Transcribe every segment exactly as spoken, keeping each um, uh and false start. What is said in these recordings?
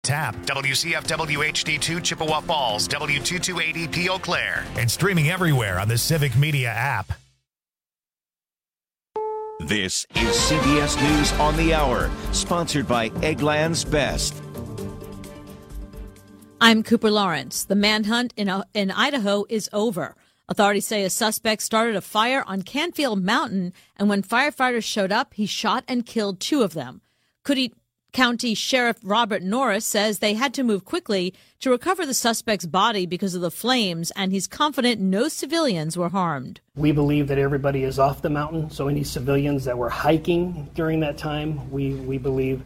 Tap W C F W H D two Chippewa Falls, W two two eight zero P Eau Claire, and streaming everywhere on the Civic Media app. This is C B S News on the Hour, sponsored by Eggland's Best. I'm Cooper Lawrence. The manhunt in, uh, in Idaho is over. Authorities say a suspect started a fire on Canfield Mountain, and when firefighters showed up, he shot and killed two of them. Could County Sheriff Robert Norris says they had to move quickly to recover the suspect's body because of the flames, and he's confident no civilians were harmed. We believe that everybody is off the mountain, so any civilians that were hiking during that time, we, we believe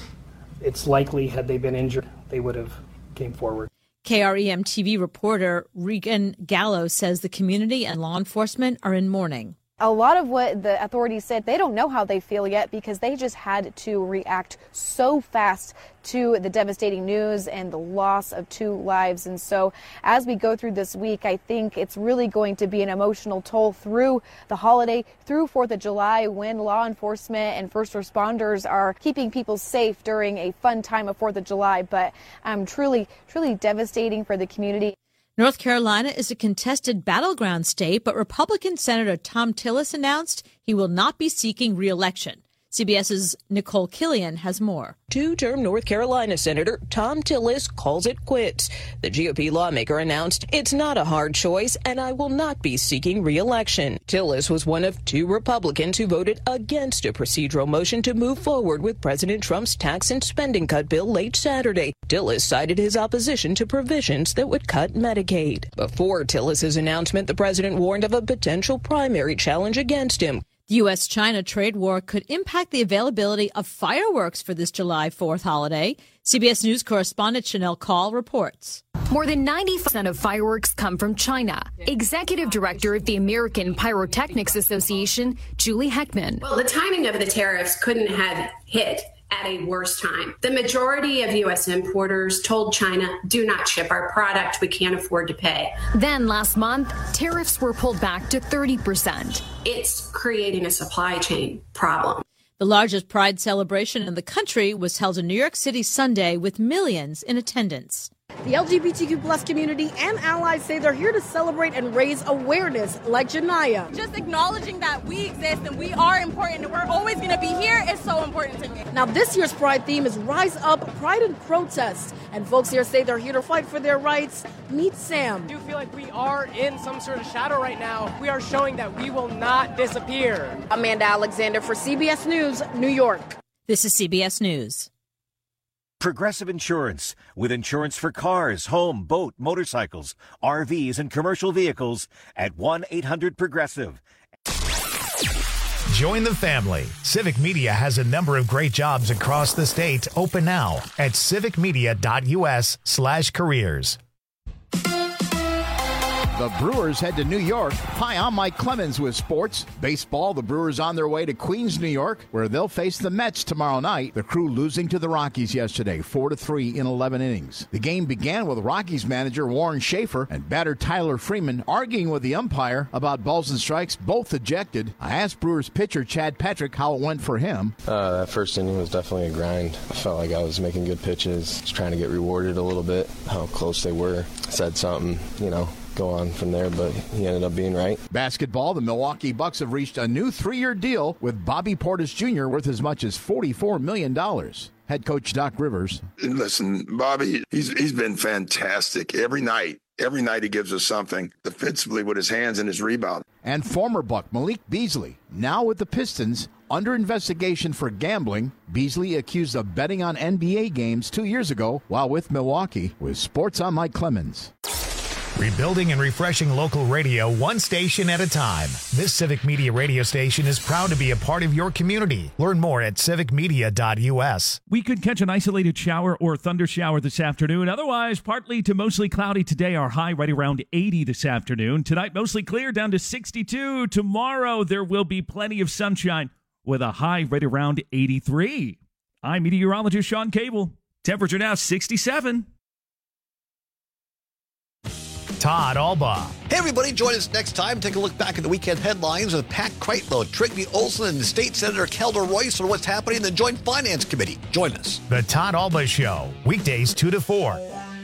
it's likely had they been injured, they would have came forward. K R E M T V reporter Regan Gallo says the community and law enforcement are in mourning. A lot of what the authorities said, they don't know how they feel yet because they just had to react so fast to the devastating news and the loss of two lives. And so as we go through this week, I think it's really going to be an emotional toll through the holiday, through fourth of July, when law enforcement and first responders are keeping people safe during a fun time of fourth of July. But um, truly, truly devastating for the community. North Carolina is a contested battleground state, but Republican Senator Thom Tillis announced he will not be seeking re-election. CBS's Nicole Killian has more. Two-term North Carolina Senator Thom Tillis calls it quits. The G O P lawmaker announced, "It's not a hard choice, and I will not be seeking re-election." Tillis was one of two Republicans who voted against a procedural motion to move forward with President Trump's tax and spending cut bill late Saturday. Tillis cited his opposition to provisions that would cut Medicaid. Before Tillis's announcement, the president warned of a potential primary challenge against him. The U S China trade war could impact the availability of fireworks for this July fourth holiday. C B S News correspondent Chanel Call reports. More than ninety percent of fireworks come from China. Executive Director of the American Pyrotechnics Association, Julie Heckman. Well, the timing of the tariffs couldn't have hit at a worse time. The majority of U S importers told China, do not ship our product, we can't afford to pay. Then last month, tariffs were pulled back to thirty percent. It's creating a supply chain problem. The largest Pride celebration in the country was held in New York City Sunday with millions in attendance. The L G B T Q plus community and allies say they're here to celebrate and raise awareness, like Janaya. Just acknowledging that we exist and we are important and we're always going to be here is so important to me. Now, this year's Pride theme is Rise Up, Pride and Protest. And folks here say they're here to fight for their rights. Meet Sam. I do feel like we are in some sort of shadow right now. We are showing that we will not disappear. Amanda Alexander for C B S News, New York. This is C B S News. Progressive Insurance, with insurance for cars, home, boat, motorcycles, R Vs, and commercial vehicles at one eight hundred Progressive. Join the family. Civic Media has a number of great jobs across the state open now at civicmedia.us slash careers. The Brewers head to New York. Hi, I'm Mike Clemens with sports. Baseball, the Brewers on their way to Queens, New York, where they'll face the Mets tomorrow night. The Crew losing to the Rockies yesterday, four to three in eleven innings. The game began with Rockies manager Warren Schaefer and batter Tyler Freeman arguing with the umpire about balls and strikes, both ejected. I asked Brewers pitcher Chad Patrick how it went for him. Uh, that first inning was definitely a grind. I felt like I was making good pitches, just trying to get rewarded a little bit, how close they were. Said something, you know, go on from there, but he ended up being right. Basketball, the Milwaukee Bucks have reached a new three-year deal with Bobby Portis Junior worth as much as forty-four million dollars. Head coach Doc Rivers. Listen, Bobby, he's he's been fantastic every night. Every night he gives us something defensively with his hands and his rebound. And former Buck Malik Beasley, now with the Pistons, under investigation for gambling. Beasley accused of betting on N B A games two years ago while with Milwaukee. With sports, I'm Mike Clemens. Rebuilding and refreshing local radio one station at a time. This Civic Media radio station is proud to be a part of your community. Learn more at civic media dot u s. We could catch an isolated shower or thunder shower this afternoon. Otherwise, partly to mostly cloudy today. Our high right around eighty this afternoon. Tonight, mostly clear down to sixty-two. Tomorrow, there will be plenty of sunshine with a high right around eighty-three. I'm meteorologist Sean Cable. Temperature now sixty-seven. Todd Alba. Hey, everybody, join us next time. Take a look back at the weekend headlines with Pat Kreitlow, Trygve Olsen, and State Senator Kelda Royce on what's happening in the Joint Finance Committee. Join us. The Todd Alba Show, weekdays two to four.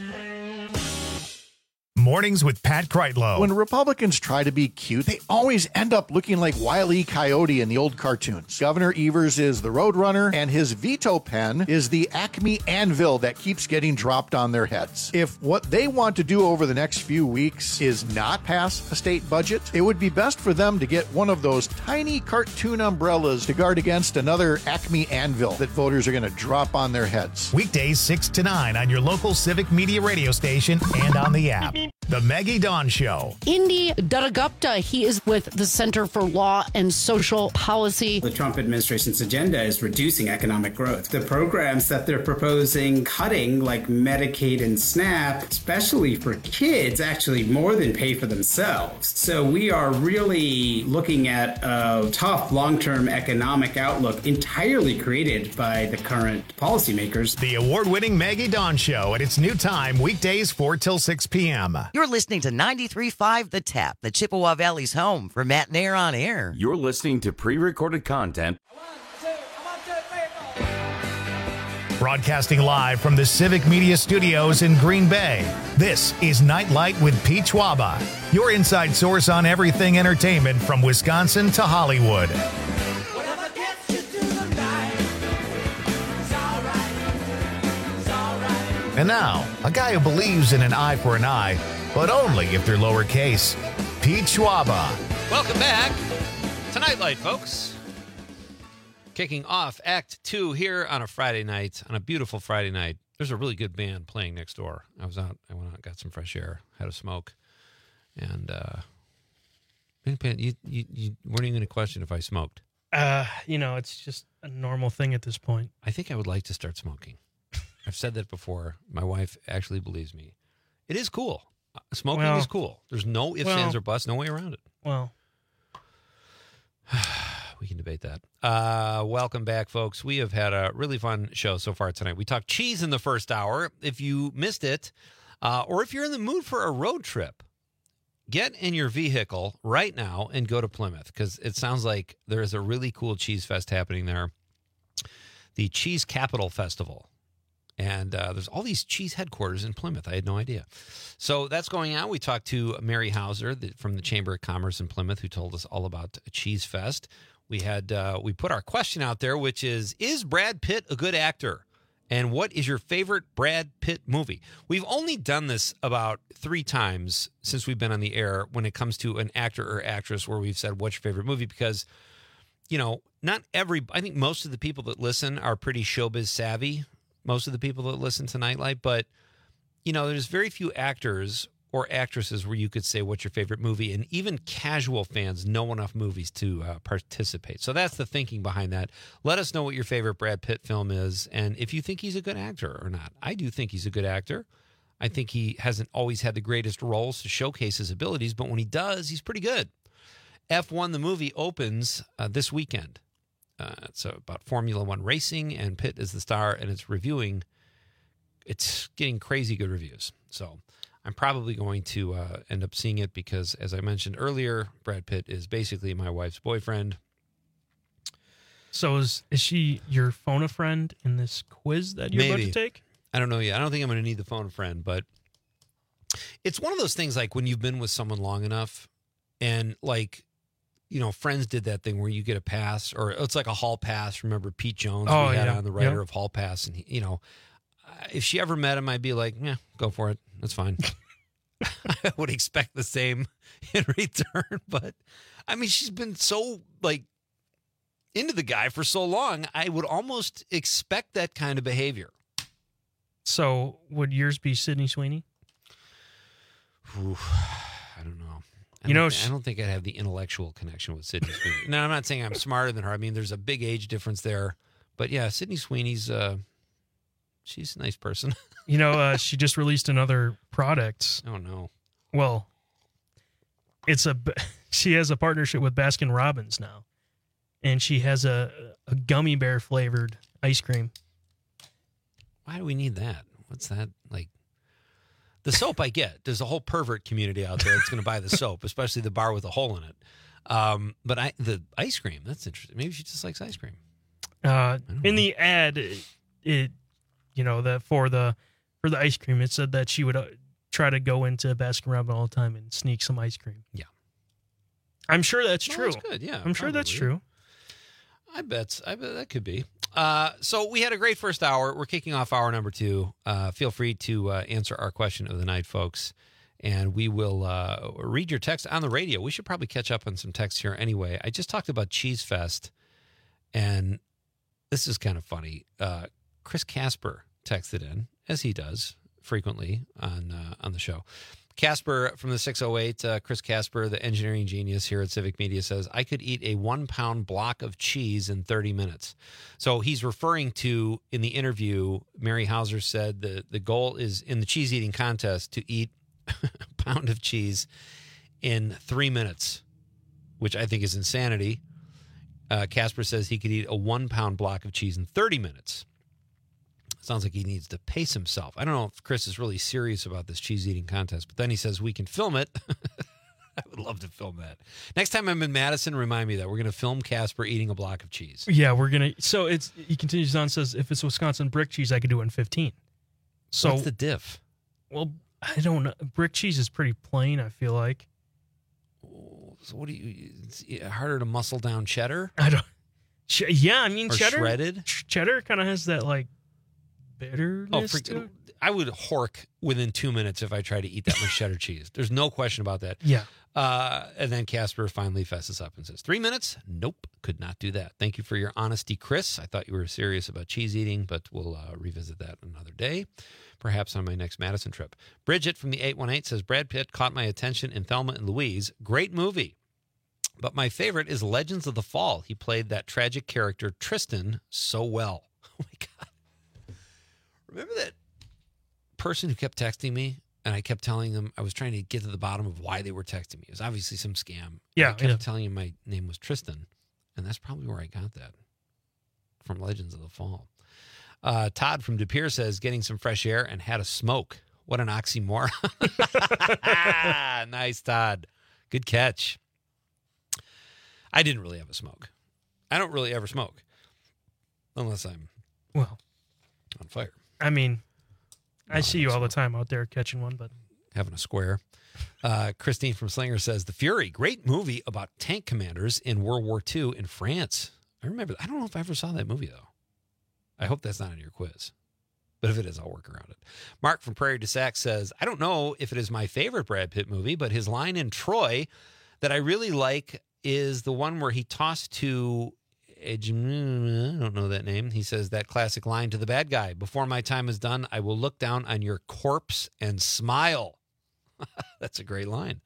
Mornings with Pat Kreitlow. When Republicans try to be cute, they always end up looking like Wile E. Coyote in the old cartoons. Governor Evers is the Roadrunner, and his veto pen is the Acme anvil that keeps getting dropped on their heads. If what they want to do over the next few weeks is not pass a state budget, it would be best for them to get one of those tiny cartoon umbrellas to guard against another Acme anvil that voters are going to drop on their heads. Weekdays six to nine on your local Civic Media radio station and on the app. The Maggie Dawn Show. Indy Dattagupta, he is with the Center for Law and Social Policy. The Trump administration's agenda is reducing economic growth. The programs that they're proposing cutting, like Medicaid and SNAP, especially for kids, actually more than pay for themselves. So we are really looking at a tough long-term economic outlook entirely created by the current policymakers. The award-winning Maggie Dawn Show at its new time, weekdays four till six p.m. You're listening to ninety-three point five The Tap, the Chippewa Valley's home for Matt Nair on Air. You're listening to pre-recorded content. Broadcasting live from the Civic Media Studios in Green Bay, this is Nightlight with Pete Schwaba, your inside source on everything entertainment from Wisconsin to Hollywood. And now, a guy who believes in an eye for an eye, but only if they're lowercase, Pete Schwaba. Welcome back to Nightlight, folks. Kicking off Act Two here on a Friday night, on a beautiful Friday night. There's a really good band playing next door. I was out, I went out, got some fresh air, had a smoke, and uh, you, you, you weren't even going to question if I smoked. Uh, you know, it's just a normal thing at this point. I think I would like to start smoking. I've said that before. My wife actually believes me. It is cool. Uh, smoking well, is cool. There's no ifs, well, ands, or buts. No way around it. Well, we can debate that. Uh, welcome back, folks. We have had a really fun show so far tonight. We talked cheese in the first hour. If you missed it, uh, or if you're in the mood for a road trip, get in your vehicle right now and go to Plymouth, because it sounds like there is a really cool cheese fest happening there. The Cheese Capital Festival. And uh, there's all these cheese headquarters in Plymouth. I had no idea. So that's going on. We talked to Mary Hauser the, from the Chamber of Commerce in Plymouth, who told us all about Cheese Fest. We had uh, we put our question out there, which is, is Brad Pitt a good actor? And what is your favorite Brad Pitt movie? We've only done this about three times since we've been on the air when it comes to an actor or actress where we've said, what's your favorite movie? Because, you know, not every, I think most of the people that listen are pretty showbiz savvy. Most of the people that listen to Nightlight, but, you know, there's very few actors or actresses where you could say, what's your favorite movie? And even casual fans know enough movies to uh, participate. So that's the thinking behind that. Let us know what your favorite Brad Pitt film is, and if you think he's a good actor or not. I do think he's a good actor. I think he hasn't always had the greatest roles to showcase his abilities, but when he does, he's pretty good. F one, the movie, opens uh, this weekend. Uh, it's about Formula One racing, and Pitt is the star, and it's reviewing. It's getting crazy good reviews. So I'm probably going to uh, end up seeing it because, as I mentioned earlier, Brad Pitt is basically my wife's boyfriend. So is is she your phone a friend in this quiz that you're Maybe. about to take? I don't know yet. I don't think I'm going to need the phone a friend, but it's one of those things like when you've been with someone long enough and like, you know, Friends did that thing where you get a pass, or it's like a hall pass. Remember Pete Jones? Oh, we had yeah. on the writer Yep. of Hall Pass. And, he, you know, if she ever met him, I'd be like, yeah, go for it. That's fine. I would expect the same in return. But, I mean, she's been so, like, into the guy for so long, I would almost expect that kind of behavior. So would yours be Sydney Sweeney? Ooh, I don't know. I You don't know, thi- I don't think I'd have the intellectual connection with Sydney Sweeney. No, I'm not saying I'm smarter than her. I mean, there's a big age difference there. But yeah, Sydney Sweeney's, uh, she's a nice person. You know, uh, she just released another product. Oh, no. Well, it's a, she has a partnership with Baskin Robbins now. And she has a, a gummy bear flavored ice cream. Why do we need that? What's that? Like, The soap I get. There's a whole pervert community out there that's going to buy the soap, especially the bar with a hole in it. Um, but I the ice cream, that's interesting. Maybe she just likes ice cream. Uh, in the ad, it, it you know that for the for the ice cream, it said that she would uh, try to go into Baskin Robbins all the time and sneak some ice cream. Yeah, I'm sure that's well, true. That's good. Yeah, I'm sure probably. that's true. I bet. I bet that could be. Uh, so we had a great first hour. We're kicking off hour number two. Uh, feel free to uh, answer our question of the night, folks. And we will uh, read your text on the radio. We should probably catch up on some texts here anyway. I just talked about Cheese Fest, and this is kind of funny. Uh, Chris Casper texted in, as he does frequently on uh, on the show. Casper from the six oh eight, uh, Chris Casper, the engineering genius here at Civic Media, says, I could eat a one-pound block of cheese in thirty minutes. So he's referring to, in the interview, Mary Hauser said the, the goal is, in the cheese-eating contest, to eat a pound of cheese in three minutes, which I think is insanity. Uh, Casper says he could eat a one-pound block of cheese in thirty minutes. Sounds like he needs to pace himself. I don't know if Chris is really serious about this cheese-eating contest, but then he says we can film it. I would love to film that. Next time I'm in Madison, remind me that we're going to film Casper eating a block of cheese. Yeah, we're going to. So it's he continues on, says, if it's Wisconsin brick cheese, I could do it in fifteen. So what's the diff? Well, I don't know. Brick cheese is pretty plain, I feel like. So what do you, it's harder to muscle down cheddar? I don't. Ch- yeah, I mean, or cheddar. Shredded? Ch- cheddar kind of has that, like, bitterness oh, for, to it. I would hork within two minutes if I tried to eat that much cheddar cheese. There's no question about that. Yeah. Uh, and then Casper finally fesses up and says, three minutes? Nope, could not do that. Thank you for your honesty, Chris. I thought you were serious about cheese eating, but we'll uh, revisit that another day, perhaps on my next Madison trip. Bridget from the eight one eight says, Brad Pitt caught my attention in Thelma and Louise. Great movie. But my favorite is Legends of the Fall. He played that tragic character, Tristan, so well. Oh, my God. Remember that person who kept texting me, and I kept telling them I was trying to get to the bottom of why they were texting me. It was obviously some scam. Yeah, I kept yeah. telling him my name was Tristan, and that's probably where I got that, from Legends of the Fall. Uh, Todd from De Pere says, getting some fresh air and had a smoke. What an oxymoron. Nice, Todd. Good catch. I didn't really have a smoke. I don't really ever smoke unless I'm well on fire. I mean, I no, see I you all smoke. the time out there catching one, but having a square. Uh, Christine from Slinger says, The Fury, great movie about tank commanders in World War Two in France. I remember. I don't know if I ever saw that movie, though. I hope that's not in your quiz. But if it is, I'll work around it. Mark from Prairie du Sac says, I don't know if it is my favorite Brad Pitt movie, but his line in Troy that I really like is the one where he tossed to, I don't know that name. He says that classic line to the bad guy, before my time is done, I will look down on your corpse and smile. That's a great line.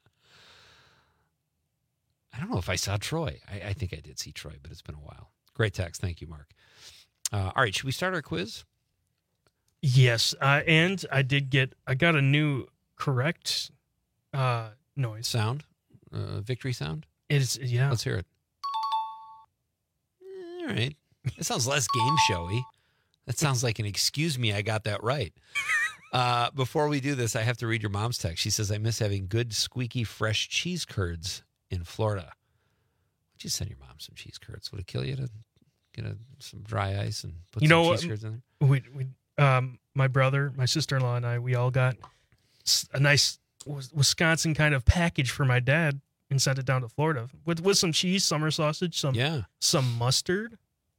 I don't know if I saw Troy. I, I think I did see Troy, but it's been a while. Great text. Thank you, Mark. Uh, all right, should we start our quiz? Yes, uh, and I did get, I got a new correct uh, noise. Sound? Uh, victory sound? It is, yeah. Let's hear it. All right. It sounds less game showy. That sounds like an excuse me, I got that right. Uh, before we do this, I have to read your mom's text. She says, I miss having good, squeaky, fresh cheese curds in Florida. Would you send your mom some cheese curds? Would it kill you to get a, some dry ice and put you some know, cheese curds in there? We, we, um, my brother, my sister-in-law, and I, we all got a nice Wisconsin kind of package for my dad and sent it down to Florida with with some cheese, summer sausage, some yeah. some mustard.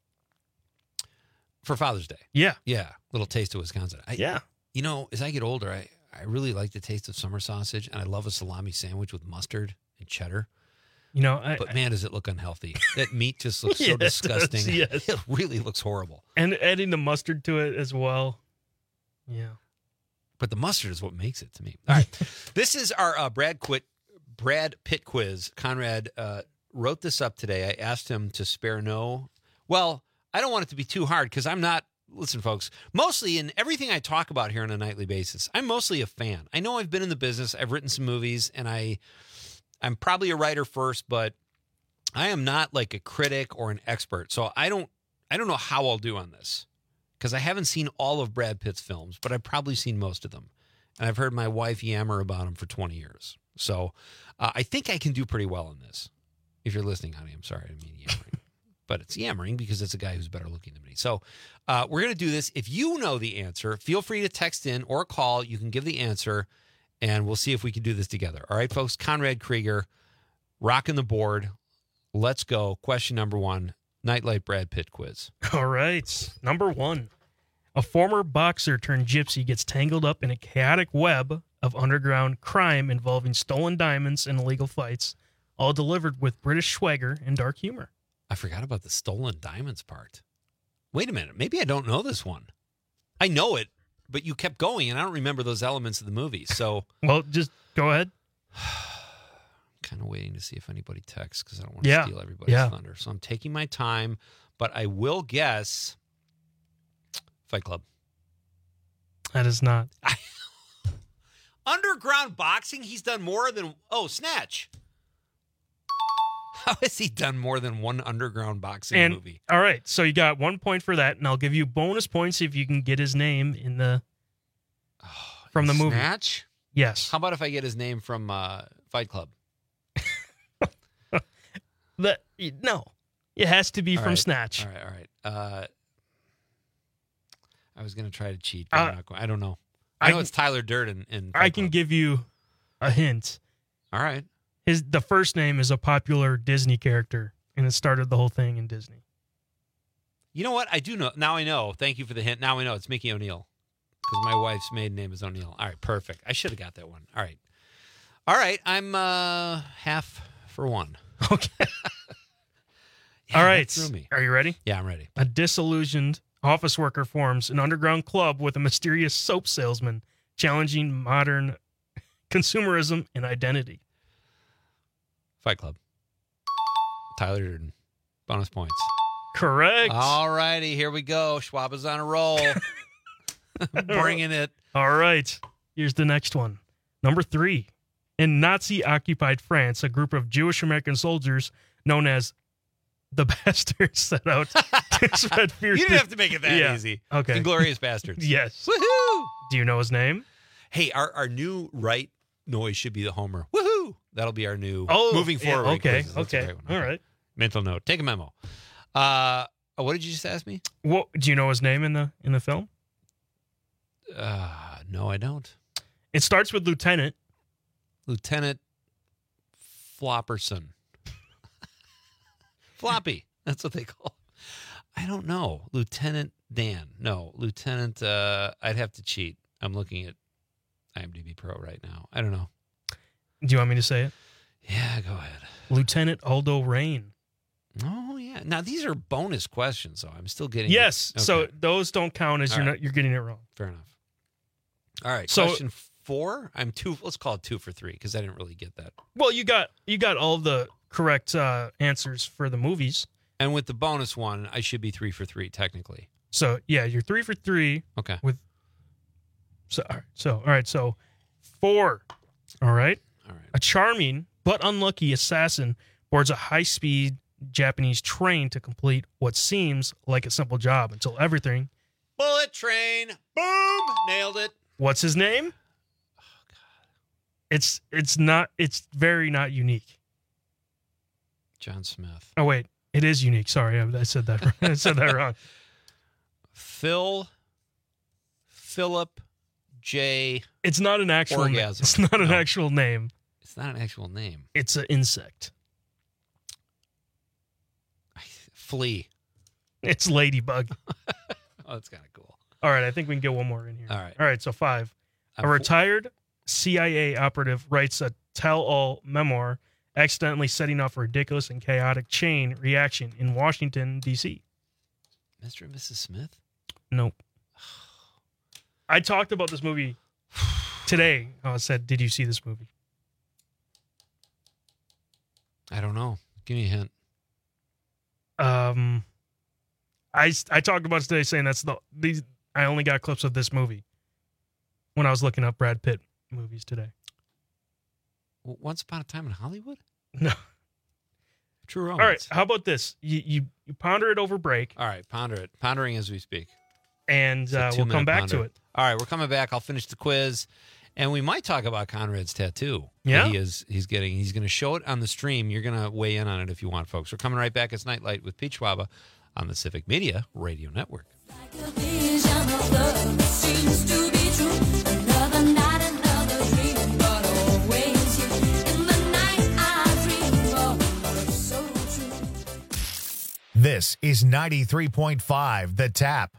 For Father's Day. Yeah. Yeah. Little taste of Wisconsin. I, yeah. You know, as I get older, I, I really like the taste of summer sausage, and I love a salami sandwich with mustard and cheddar. You know, I, But man, does it look unhealthy. That meat just looks Yeah, so it disgusting. does, yes. It really looks horrible. And adding the mustard to it as well. Yeah. But the mustard is what makes it to me. All right. This is our uh, Brad Quit Brad Pitt quiz. Conrad uh, wrote this up today. I asked him to spare no. Well, I don't want it to be too hard because I'm not. Listen, folks, mostly in everything I talk about here on a nightly basis, I'm mostly a fan. I know I've been in the business. I've written some movies, and I, I'm probably a writer first, but I am not like a critic or an expert. So I don't, I don't know how I'll do on this because I haven't seen all of Brad Pitt's films, but I've probably seen most of them. and I've heard my wife yammer about him for twenty years. So uh, I think I can do pretty well in this. If you're listening, honey, I'm sorry. I mean yammering. But it's yammering because it's a guy who's better looking than me. So uh, we're going to do this. If you know the answer, feel free to text in or call. You can give the answer, and we'll see if we can do this together. All right, folks? Conrad Krieger, rocking the board. Let's go. Question number one, Nightlight Brad Pitt quiz. All right. Number one. A former boxer turned gypsy gets tangled up in a chaotic web of underground crime involving stolen diamonds and illegal fights, all delivered with British swagger and dark humor. I forgot about the stolen diamonds part. Wait a minute. Maybe I don't know this one. I know it, but you kept going, and I don't remember those elements of the movie. So, well, just go ahead. I'm kind of waiting to see if anybody texts because I don't want to yeah. steal everybody's yeah. thunder. So I'm taking my time, but I will guess Fight Club. That is not. Underground boxing? He's done more than... Oh, Snatch. How has he done more than one underground boxing and, movie? All right, so you got one point for that, and I'll give you bonus points if you can get his name in the oh, from the movie. Snatch? Yes. How about if I get his name from uh, Fight Club? the, no, it has to be all from right. Snatch. All right, all right. Uh, I was going to try to cheat, but uh, I'm not going. I don't know. I, I know can, it's Tyler Durden. In, in I can Club. give you a hint. All right. His the first name is a popular Disney character, and it started the whole thing in Disney. You know what? I do know. Now I know. Thank you for the hint. Now I know it's Mickey O'Neill because my wife's maiden name is O'Neill. All right, perfect. I should have got that one. All right. All right, I'm uh, half for one. Okay. yeah, All right. Threw me. Are you ready? Yeah, I'm ready. A disillusioned office worker forms an underground club with a mysterious soap salesman, challenging modern consumerism and identity. Fight Club. Tyler Durden. Bonus points. Correct. All righty, here we go. Schwab is on a roll. Bringing it. All right. Here's the next one. Number three. In Nazi-occupied France, a group of Jewish American soldiers known as the Bastards set out to spread fear. You didn't have to make it that yeah. easy. Okay. Inglorious Bastards. Yes. Woohoo! Do you know his name? Hey, our, our new right noise should be the Homer. Woohoo! That'll be our new oh, moving forward. Yeah, okay. Quizzes. That's okay. All right. Mental note. Take a memo. Uh, what did you just ask me? What do you know his name in the in the film? Uh, no, I don't. It starts with Lieutenant. Lieutenant Flopperson. Floppy. That's what they call him. I don't know. Lieutenant Dan. No, Lieutenant. Uh, I'd have to cheat. I'm looking at IMDb Pro right now. I don't know. Do you want me to say it? Yeah, go ahead. Lieutenant Aldo Rain. Oh yeah. Now these are bonus questions, so I'm still getting. Yes. It. Okay. So those don't count as All you're right. not you're getting it wrong. Fair enough. All right. So, question four. I'm two. Let's call it two for three because I didn't really get that. Well, you got you got all the correct uh, answers for the movies, and with the bonus one, I should be three for three technically. So yeah, you're three for three. Okay. With so all right. So all right. So four. All right. All right. A charming but unlucky assassin boards a high-speed Japanese train to complete what seems like a simple job until everything. Bullet train. Boom. Nailed it. What's his name? Oh, God. It's it's not it's very not unique. John Smith. Oh wait, it is unique. Sorry, I, I said that. I said that wrong. Phil. Philip J. It's not an actual Orgasm. name. It's not an No. actual name. It's not an actual name. It's an insect. Flea. It's ladybug. Oh, that's kind of cool. All right, I think we can get one more in here. All right. All right, so five. I'm a fo- retired C I A operative writes a tell-all memoir accidentally setting off a ridiculous and chaotic chain reaction in Washington, D C Mister and Missus Smith? Nope. I talked about this movie today. I said, did you see this movie? I don't know. Give me a hint. Um, I, I talked about it today saying that's the these. I only got clips of this movie when I was looking up Brad Pitt movies today. Once Upon a Time in Hollywood? No. True Romance. All right. How about this? You you, you ponder it over break. All right. Ponder it. Pondering as we speak. And uh, we'll come back ponder. to it. All right. We're coming back. I'll finish the quiz. And we might talk about Conrad's tattoo. Yeah. That he is, he's getting. He's going to show it on the stream. You're going to weigh in on it if you want, folks. We're coming right back. It's Nightlight with Pete Schwaba on the Civic Media Radio Network. This is ninety-three point five The Tap.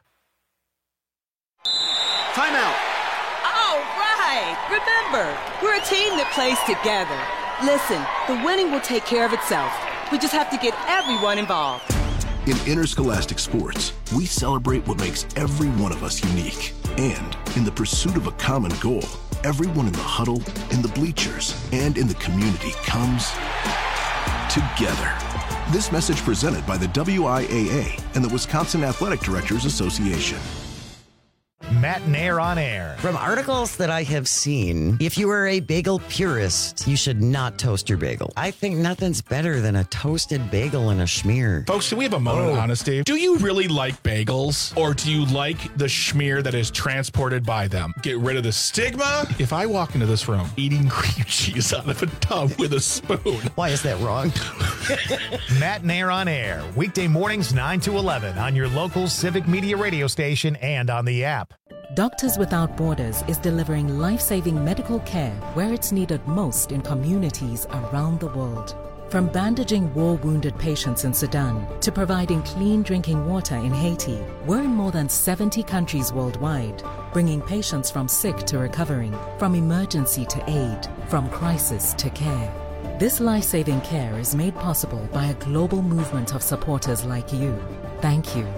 Timeout. All right. Remember, we're a team that plays together. Listen, the winning will take care of itself. We just have to get everyone involved. In interscholastic sports, we celebrate what makes every one of us unique. And in the pursuit of a common goal, everyone in the huddle, in the bleachers, and in the community comes together. This message presented by the W I A A and the Wisconsin Athletic Directors Association. Matt and Air on Air. From articles that I have seen, if you are a bagel purist, you should not toast your bagel. I think nothing's better than a toasted bagel and a schmear. Folks, can we have a moment Oh. of honesty? Do you really like bagels, or do you like the schmear that is transported by them? Get rid of the stigma. If I walk into this room eating cream cheese out of a tub with a spoon. Why is that wrong? Matt and Air on Air. Weekday mornings nine to eleven on your local Civic Media radio station and on the app. Doctors Without Borders is delivering life-saving medical care where it's needed most in communities around the world. From bandaging war-wounded patients in Sudan to providing clean drinking water in Haiti, we're in more than seventy countries worldwide, bringing patients from sick to recovering, from emergency to aid, from crisis to care. This life-saving care is made possible by a global movement of supporters like you. Thank you.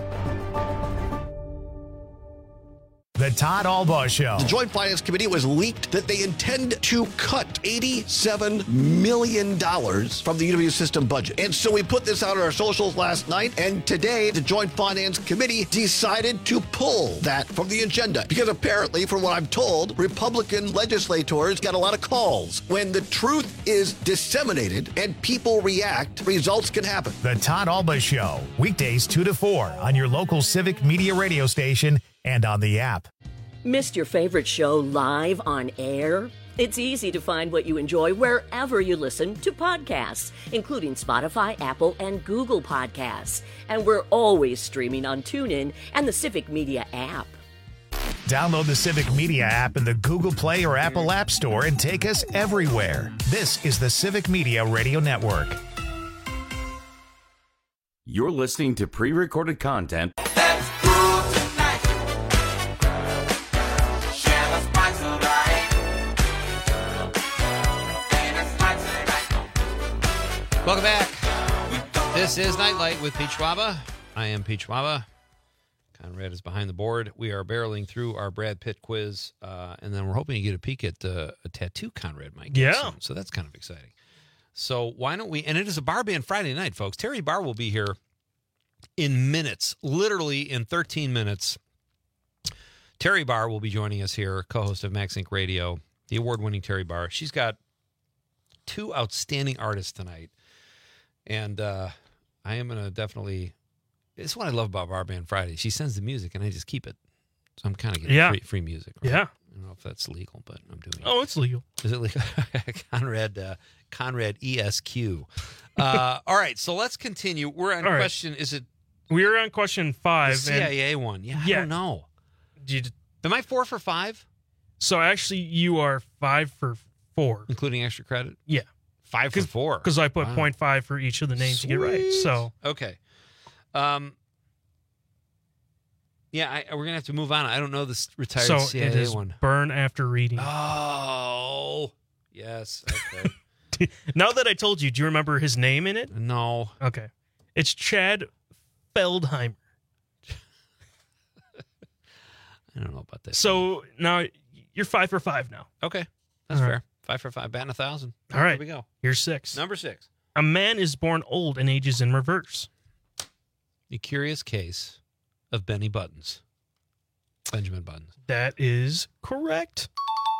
The Todd Albaugh Show. The Joint Finance Committee was leaked that they intend to cut eighty-seven million dollars from the U W system budget. And so we put this out on our socials last night, and today the Joint Finance Committee decided to pull that from the agenda. Because apparently, from what I'm told, Republican legislators got a lot of calls. When the truth is disseminated and people react, results can happen. The Todd Albaugh Show. Weekdays two to four on your local Civic Media radio station and on the app. Missed your favorite show live on air? It's easy to find what you enjoy wherever you listen to podcasts, including Spotify, Apple, and Google Podcasts. And we're always streaming on TuneIn and the Civic Media app. Download the Civic Media app in the Google Play or Apple App Store and take us everywhere. This is the Civic Media Radio Network. You're listening to pre-recorded content. Welcome back. This is Nightlight with Pete Schwaba. I am Pete Schwaba. Conrad is behind the board. We are barreling through our Brad Pitt quiz, uh, and then we're hoping to get a peek at uh, a tattoo Conrad might get Yeah. soon. So that's kind of exciting. So why don't we, and it is a bar band Friday night, folks. Terry Barr will be here in minutes, literally in thirteen minutes. Terry Barr will be joining us here, co-host of Max Inc Radio, the award-winning Terry Barr. She's got two outstanding artists tonight. And uh, I am going to definitely, it's what I love about Bar Band Friday. She sends the music and I just keep it. So I'm kind of getting Yeah. free, free music. Right? Yeah. I don't know if that's legal, but I'm doing it. Oh, it's legal. Is it legal? Conrad, uh, Conrad E S Q. Uh, all right, so let's continue. We're on All right. question, is it We are on question five. the C I A one? Yeah, I Yeah. don't know. Did, Am I four for five? so actually, you are five for four. Including extra credit? Yeah. Five for four. Because I put Wow. point five for each of the names to get right. Sweet. So Okay. Um, yeah, I, we're going to have to move on. I don't know this retired so C I A it is one. burn after reading. Oh, yes. Okay. Now that I told you, do you remember his name in it? No. Okay. It's Chad Feldheimer. I don't know about this. So now you're five for five now. Okay. That's All fair. right. Five for five, batting a thousand. All right. Here we go. Here's six. Number six. A man is born old and ages in reverse. The Curious Case of Benny Buttons. Benjamin Buttons. That is correct.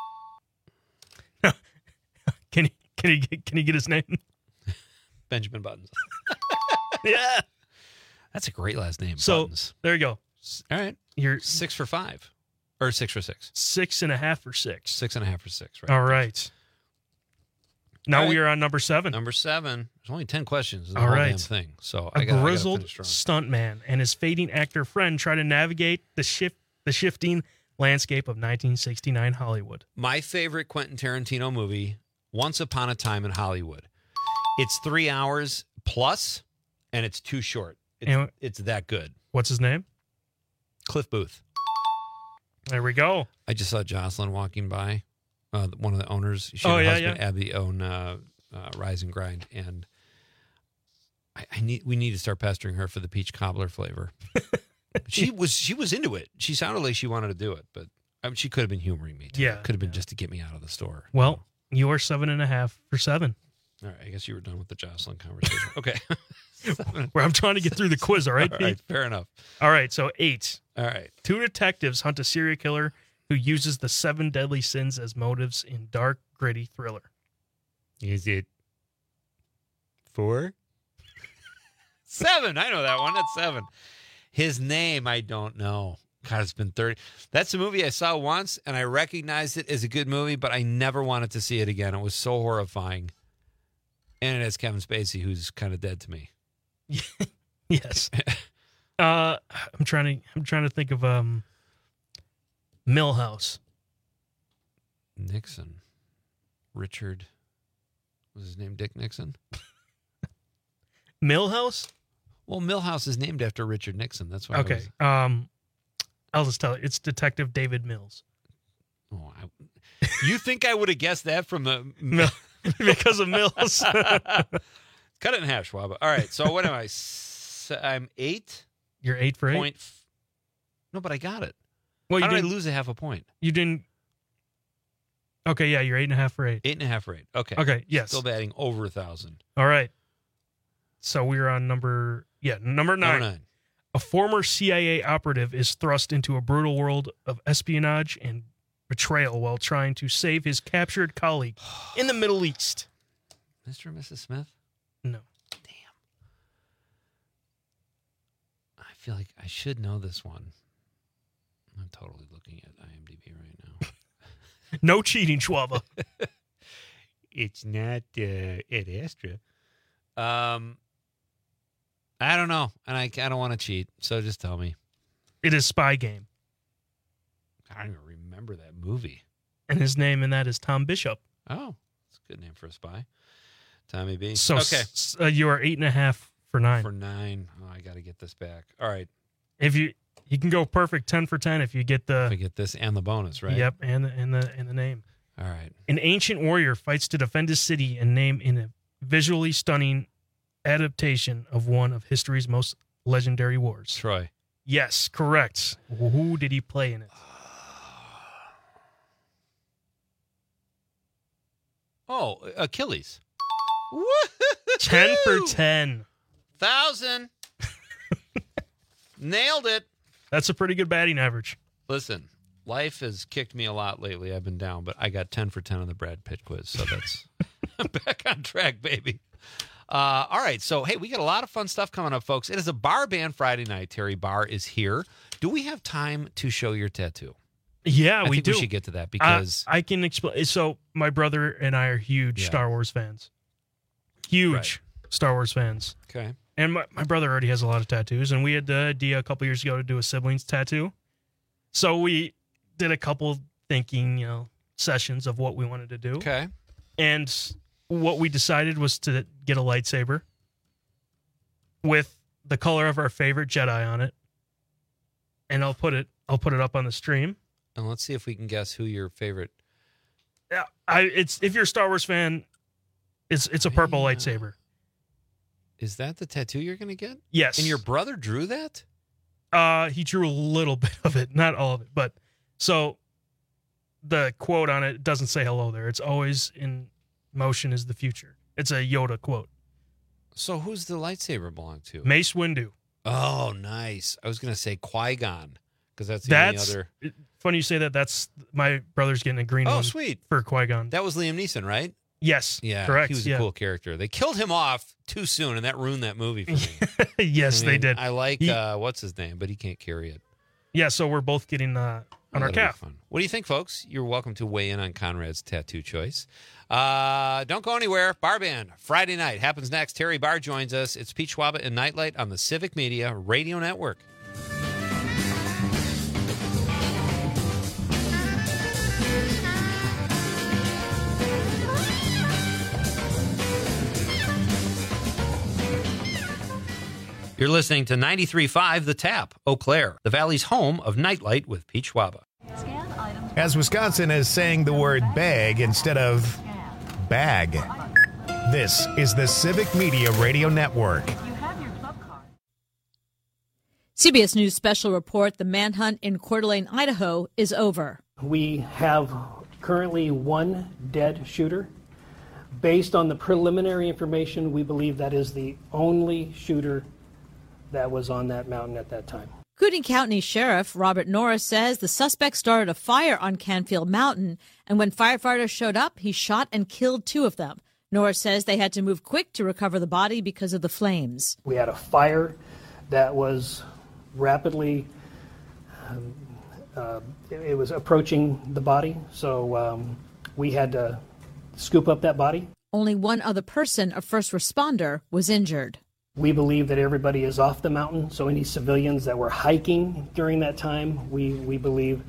can he can he get, can he get his name? Benjamin Buttons. Yeah. That's a great last name. So Buttons. there you go. All right. You're Six for five. Or six for six. Six and a half for six. Six and a half for six, right? All right. Now All right. we are on number seven. Number seven. There's only ten questions in the All whole right. damn thing. So A I got grizzled stuntman and his fading actor friend try to navigate the shift, the shifting landscape of nineteen sixty-nine Hollywood. My favorite Quentin Tarantino movie, Once Upon a Time in Hollywood. It's three hours plus, and it's too short. It's, And- it's that good. What's his name? Cliff Booth. There we go. I just saw Jocelyn walking by, uh, one of the owners. She Oh, and her yeah, husband, yeah. Abby, own uh, uh, Rise and Grind, and I, I need we need to start pestering her for the peach cobbler flavor. she was she was into it. She sounded like she wanted to do it, but I mean, she could have been humoring me. Too. Yeah, could have been just to get me out of the store. Well, you are seven and a half for seven. All right, I guess you were done with the Jocelyn conversation. Okay. Where I'm trying to get through the quiz, all right, All Pete? right, fair enough. All right, so eight. All right. Two detectives hunt a serial killer who uses the seven deadly sins as motives in dark, gritty thriller. Is it four? Seven. I know that one. That's seven. His name, I don't know. God, it's been thirty. That's a movie I saw once, and I recognized it as a good movie, but I never wanted to see it again. It was so horrifying. And it has Kevin Spacey, who's kind of dead to me. Yes. uh, I'm trying to. I'm trying to think of um. Millhouse. Nixon. Richard. Was his name Dick Nixon? Millhouse? Well, Millhouse is named after Richard Nixon. That's why. I Okay. was- Um, I'll just tell you. It's Detective David Mills. Oh, I, you think I would have guessed that from the Mil- because of Mills? Cut it in half, Schwab. All right. So what am I? S- I'm eight. You're eight for eight. Point f- no, but I got it. Well, How you did I didn't- lose a half a point? You didn't. Okay, yeah, you're eight and a half for eight. Eight and a half for eight. Okay. Okay, yes. Still batting over a thousand. All right. So we're on number yeah number nine. Number nine. A former C I A operative is thrust into a brutal world of espionage and betrayal while trying to save his captured colleague in the Middle East. Mister and Missus Smith? No. I feel like I should know this one. I'm totally looking at IMDb right now. No cheating, Schwaba. It's not uh, Ed Astra. Um, I don't know, and I, I don't want to cheat, so just tell me. It is Spy Game, I don't even remember that movie. and his name in that is Tom Bishop. Oh, that's a good name for a spy. Tommy B. So okay. s- uh, you are eight and a half for nine. For nine. Oh, I got to get this back. All right. If you you can go perfect ten for ten if you get the If I get this and the bonus, right? Yep, and the and the and the name. All right. An ancient warrior fights to defend his city and name in a visually stunning adaptation of one of history's most legendary wars. Troy. Yes, correct. Who did he play in it? Oh, Achilles. ten for ten. Thousand. Nailed it. That's a pretty good batting average. Listen, life has kicked me a lot lately. I've been down, but I got ten for ten on the Brad Pitt quiz, so that's I'm back on track, baby. Uh, all right, so hey, we got a lot of fun stuff coming up, folks. It is a bar band Friday night. Terry Barr is here. Do we have time to show your tattoo? Yeah, I we think do. we should get to that because I, I can explain. So my brother and I are huge Yeah. Star Wars fans. Huge Right. Star Wars fans. okay. And my, my brother already has a lot of tattoos, and we had the idea a couple years ago to do a siblings tattoo. So we did a couple thinking, you know, sessions of what we wanted to do. Okay. And what we decided was to get a lightsaber with the color of our favorite Jedi on it. And I'll put it I'll put it up on the stream. And let's see if we can guess who your favorite. Yeah, I it's if you're a Star Wars fan, it's it's a purple Yeah. lightsaber. Is that the tattoo you're going to get? Yes. And your brother drew that? Uh, he drew a little bit of it, not all of it, but so the quote on it doesn't say hello there. It's always in motion is the future. It's a Yoda quote. So who's the lightsaber belong to? Mace Windu. Oh, nice. I was going to say Qui-Gon because that's the That's only other. funny you say that. That's my brother's getting a green Oh, one sweet. for Qui-Gon. That was Liam Neeson, right? Yes. Yeah. Correct. He was yeah. a cool character. They killed him off too soon, and that ruined that movie for me. yes, I they mean, did. I like, He- uh, what's his name, but he can't carry it. Yeah, so we're both getting uh, on our calf. What do you think, folks? You're welcome to weigh in on Conrad's tattoo choice. Uh, don't go anywhere. Bar Band, Friday night, happens next. Terry Barr joins us. It's Pete Schwaba and Nightlight on the Civic Media Radio Network. You're listening to ninety-three point five The Tap, Eau Claire, the Valley's home of Nightlight with Pete Schwaba. As Wisconsin is saying the word bag instead of bag. This is the Civic Media Radio Network. C B S News special report, the manhunt in Coeur d'Alene, Idaho is over. We have currently one dead shooter. Based on the preliminary information, we believe that is the only shooter that was on that mountain at that time. Cooney County Sheriff Robert Norris says the suspect started a fire on Canfield Mountain, and when firefighters showed up, he shot and killed two of them. Norris says they had to move quick to recover the body because of the flames. We had a fire that was rapidly, um, uh, it, it was approaching the body, so um, we had to scoop up that body. Only one other person, a first responder, was injured. We believe that everybody is off the mountain, so any civilians that were hiking during that time, we, we believe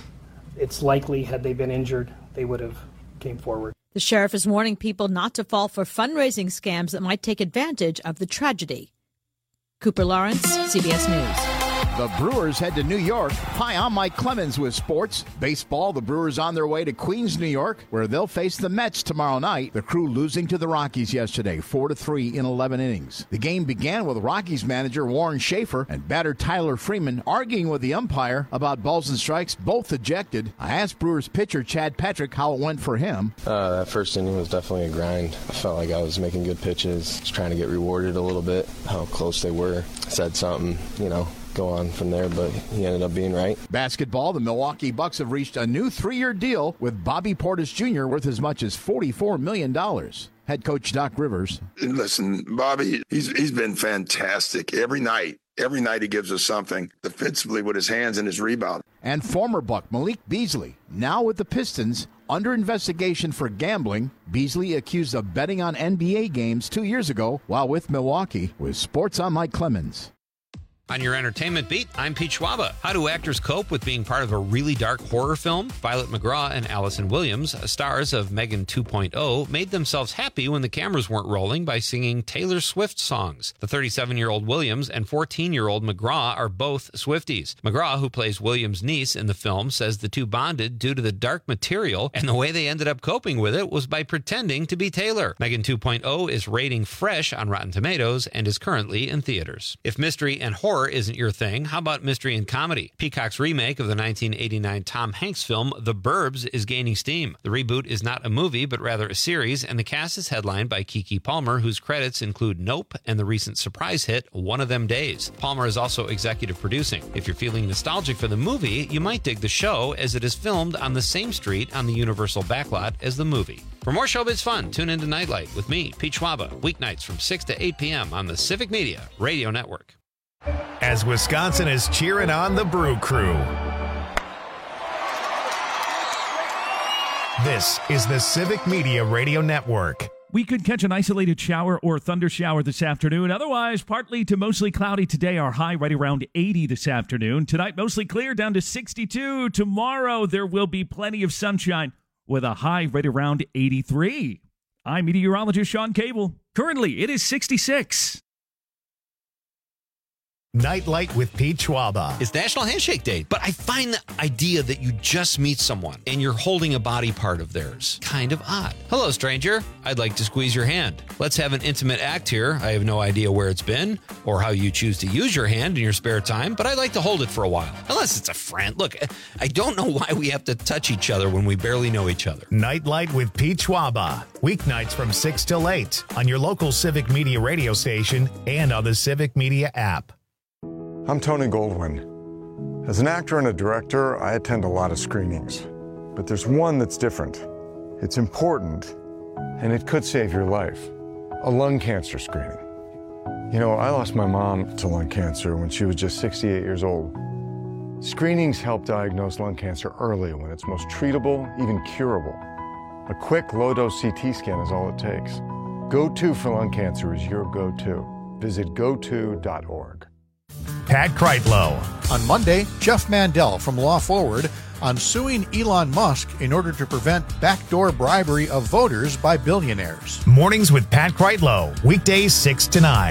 it's likely, had they been injured, they would have came forward. The sheriff is warning people not to fall for fundraising scams that might take advantage of the tragedy. Cooper Lawrence, C B S News. The Brewers head to New York. Hi, I'm Mike Clemens with sports. Baseball, the Brewers on their way to Queens, New York, where they'll face the Mets tomorrow night. The Crew losing to the Rockies yesterday, four to three in eleven innings. The game began with Rockies manager Warren Schaefer and batter Tyler Freeman arguing with the umpire about balls and strikes, both ejected. I asked Brewers pitcher Chad Patrick how it went for him. Uh, that first inning was definitely a grind. I felt like I was making good pitches, just trying to get rewarded a little bit, how close they were. Said something, you know, go on from there, but he ended up being right. Basketball, the Milwaukee Bucks have reached a new three-year deal with Bobby Portis Junior worth as much as forty-four million dollars. Head coach Doc Rivers. Listen, Bobby, he's he's been fantastic every night. Every night he gives us something defensively with his hands and his rebound. And former Buck Malik Beasley, now with the Pistons, under investigation for gambling. Beasley accused of betting on N B A games two years ago while with Milwaukee. With Sports, I'm Mike Clemens. On your entertainment beat, I'm Pete Schwaba. How do actors cope with being part of a really dark horror film? Violet McGraw and Allison Williams, stars of Megan two point oh, made themselves happy when the cameras weren't rolling by singing Taylor Swift songs. The thirty-seven-year-old Williams and fourteen-year-old McGraw are both Swifties. McGraw, who plays Williams' niece in the film, says the two bonded due to the dark material, and the way they ended up coping with it was by pretending to be Taylor. Megan two point oh is rating fresh on Rotten Tomatoes and is currently in theaters. If mystery and horror isn't your thing, how about mystery and comedy? Peacock's remake of the nineteen eighty-nine Tom Hanks film The Burbs is gaining steam. The reboot is not a movie, but rather a series, and the cast is headlined by Keke Palmer, whose credits include Nope and the recent surprise hit One of Them Days. Palmer is also executive producing. If you're feeling nostalgic for the movie, you might dig the show, as it is filmed on the same street on the Universal backlot as the movie. For more showbiz fun, tune into Nightlight with me, Pete Schwaba, weeknights from six to eight p.m. on the Civic Media Radio Network. As Wisconsin is cheering on the Brew Crew. This is the Civic Media Radio Network. We could catch an isolated shower or thunder shower this afternoon. Otherwise, partly to mostly cloudy today. Our high right around eighty this afternoon. Tonight, mostly clear down to sixty-two. Tomorrow, there will be plenty of sunshine with a high right around eighty-three. I'm meteorologist Sean Cable. Currently, it is sixty-six. Nightlight with Pete Schwaba. It's National Handshake Day, but I find the idea that you just meet someone and you're holding a body part of theirs kind of odd. Hello, stranger. I'd like to squeeze your hand. Let's have an intimate act here. I have no idea where it's been or how you choose to use your hand in your spare time, but I'd like to hold it for a while. Unless it's a friend. Look, I don't know why we have to touch each other when we barely know each other. Nightlight with Pete Schwaba. Weeknights from six till eight on your local Civic Media radio station and on the Civic Media app. I'm Tony Goldwyn. As an actor and a director, I attend a lot of screenings. But there's one that's different. It's important, and it could save your life. A lung cancer screening. You know, I lost my mom to lung cancer when she was just sixty-eight years old. Screenings help diagnose lung cancer early when it's most treatable, even curable. A quick, low-dose C T scan is all it takes. Go To for lung cancer is your go-to. Visit go to dot org. Pat Kreitlow. On Monday, Jeff Mandel from Law Forward on suing Elon Musk in order to prevent backdoor bribery of voters by billionaires. Mornings with Pat Kreitlow, weekdays six to nine.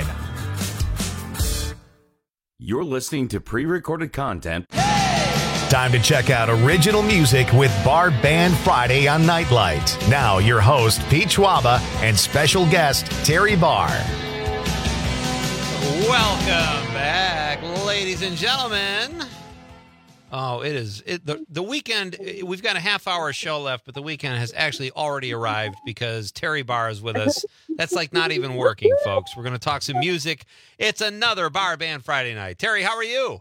You're listening to pre-recorded content. Time to check out original music with Bar Band Friday on Nightlight. Now, your host, Pete Schwaba, and special guest, Terry Barr. Welcome back, ladies and gentlemen. Oh, it is it, the the weekend. We've got a half hour show left, but the weekend has actually already arrived because Terry Barr is with us. That's like not even working, folks. We're going to talk some music. It's another Bar Band Friday night. Terry, how are you?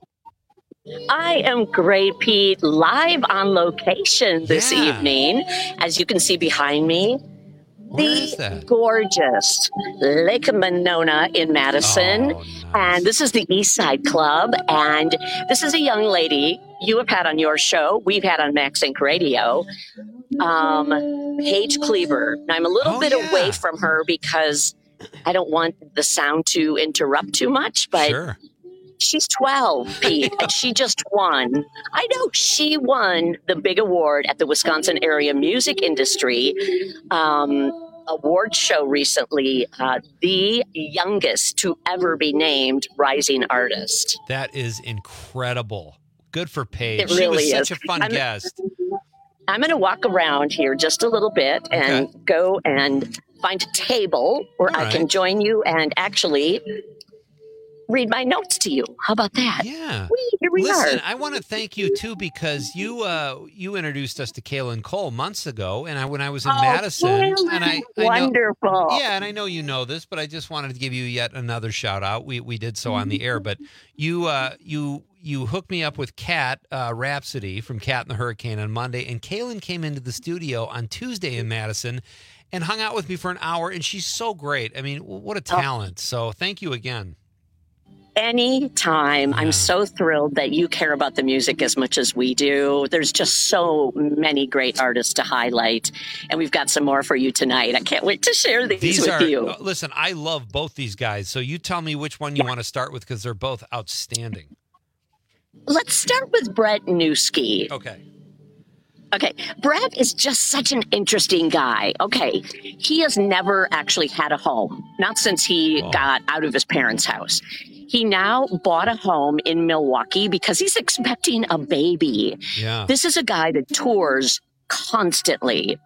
I am great, Pete. Live on location this Yeah. evening, as you can see behind me. Where is The that? gorgeous Lake Monona in Madison. Oh, And this is the East Side Club. And this is a young lady you have had on your show. We've had on Max Inc Radio. Um, Paige Cleaver. Now, I'm a little Oh, bit yeah. away from her because I don't want the sound to interrupt too much, but Sure. she's twelve, Pete, and she just won. I know she won the big award at the Wisconsin Area Music Industry um, Award Show recently, uh, the youngest to ever be named Rising Artist. That is incredible. Good for Paige. It she really was is. such a fun I'm- guest. I'm going to walk around here just a little bit and Okay. go and find a table where All I can right. join you and actually read my notes to you. How about that? Yeah. Whee, here we Listen, are. I want to thank you too because you uh, you introduced us to Kaylin Cole months ago, and I when I was in Oh, Madison, Kaylin, and I, I know, wonderful. yeah, and I know you know this, but I just wanted to give you yet another shout out. We we did so on the air, but you uh, you you hooked me up with Cat uh, Rhapsody from Cat and the Hurricane on Monday, and Kaylin came into the studio on Tuesday in Madison and hung out with me for an hour, and she's so great. I mean, what a talent! So thank you again. Anytime. Yeah. I'm so thrilled that you care about the music as much as we do. There's just so many great artists to highlight, and we've got some more for you tonight. I can't wait to share these, These with are, you. uh, listen, I love both these guys. So you tell me which one you want to start with because they're both outstanding. Let's start with Brett Newski. Okay. Okay, Brett is just such an interesting guy. Okay, he has never actually had a home, not since he Oh. got out of his parents' house. He now bought a home in Milwaukee because he's expecting a baby. Yeah. This is a guy that tours constantly.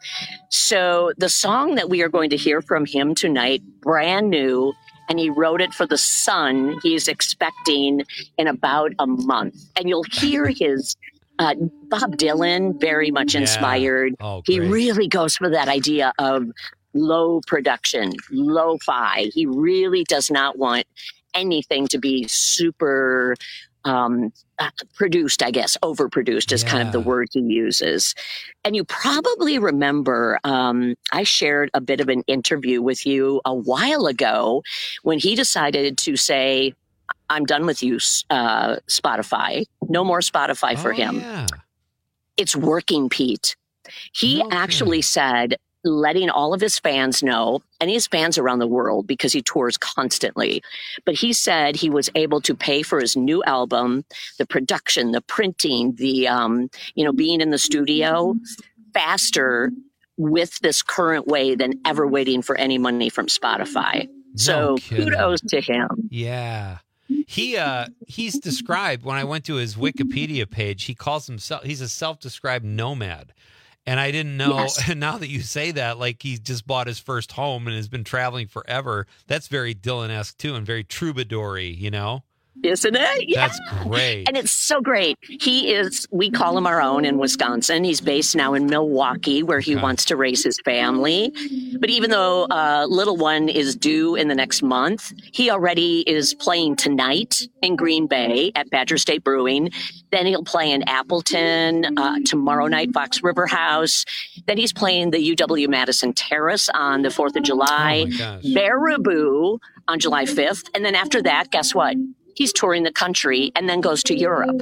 So the song that we are going to hear from him tonight, brand new, and he wrote it for the son he's expecting in about a month. And you'll hear his uh, Bob Dylan, very much Yeah. inspired. Oh, he great. really goes for that idea of low production, lo-fi. He really does not want anything to be super um, uh, produced, I guess, overproduced is kind of the Yeah. word he uses. And you probably remember um, I shared a bit of an interview with you a while ago when he decided to say, I'm done with you, uh, Spotify. No more Spotify for Oh, him. Yeah. It's working, Pete. He No actually kidding. said, letting all of his fans know, and he has fans around the world because he tours constantly. But he said he was able to pay for his new album, the production, the printing, the um, you know, being in the studio faster with this current way than ever waiting for any money from Spotify. So kidding. kudos to him. Yeah. He uh he's described when I went to his Wikipedia page, he calls himself he's a self-described nomad. And I didn't know Yes. and now that you say that, like he just bought his first home and has been traveling forever. That's very Dylan-esque too and very troubadour-y, you know? Isn't it? Yeah. That's great. And it's so great. He is, we call him our own in Wisconsin. He's based now in Milwaukee, where he Okay. wants to raise his family. But even though uh, little one is due in the next month, he already is playing tonight in Green Bay at Badger State Brewing. Then he'll play in Appleton uh, tomorrow night, Fox River House. Then he's playing the U W Madison Terrace on the fourth of July. Oh my gosh. Baraboo on July fifth. And then after that, guess what? He's touring the country and then goes to Europe.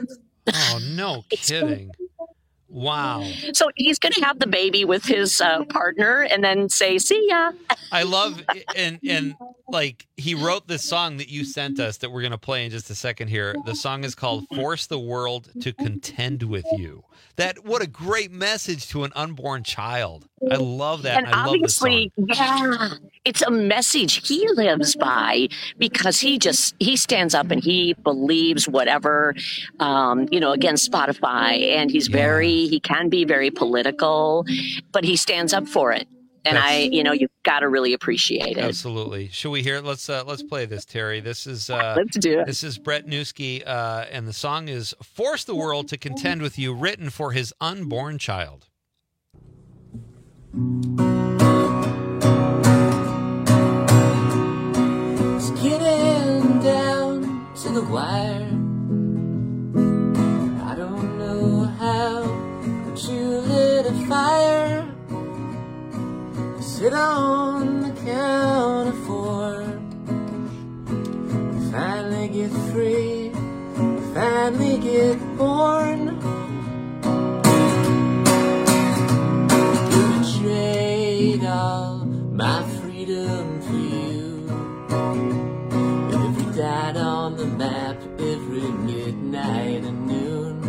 Oh, no kidding. Wow. So he's going to have the baby with his uh, partner and then say, see ya. I love, and, and like, he wrote this song that you sent us that we're going to play in just a second here. The song is called Force the World to Contend with You. That, what a great message to an unborn child. I love that. And I obviously, love this song. yeah, it's a message he lives by because he just, he stands up and he believes whatever, um, you know, against Spotify. And he's very, he can be very political, but he stands up for it. And That's, I, you know, you've got to really appreciate it. Absolutely. Should we hear it? Let's uh, let's play this, Terry. This is uh, let's do it. This is Brett Newski, uh, and the song is "Force the World to Contend with You," written for his unborn child. It's getting down to the wire. I don't know how, but you lit a fire. Sit on the count of four. We finally get free. We finally get born. Gonna trade all my freedom for you. And if we died on the map every midnight and noon,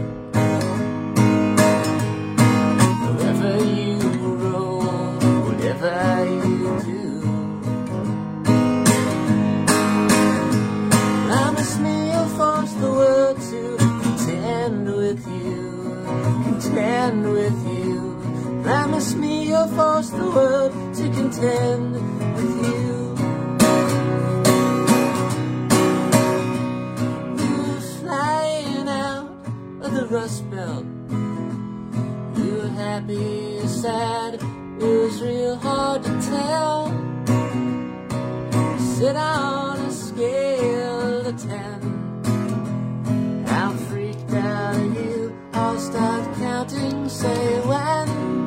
wherever you whatever you do, promise me you'll force the world to contend with you, contend with you. Promise me you'll force the world to contend with you. You were flying out of the Rust Belt. You were happy or sad. It was real hard to tell. Sit on a scale of ten. How freaked out are you? I'll start counting, say when.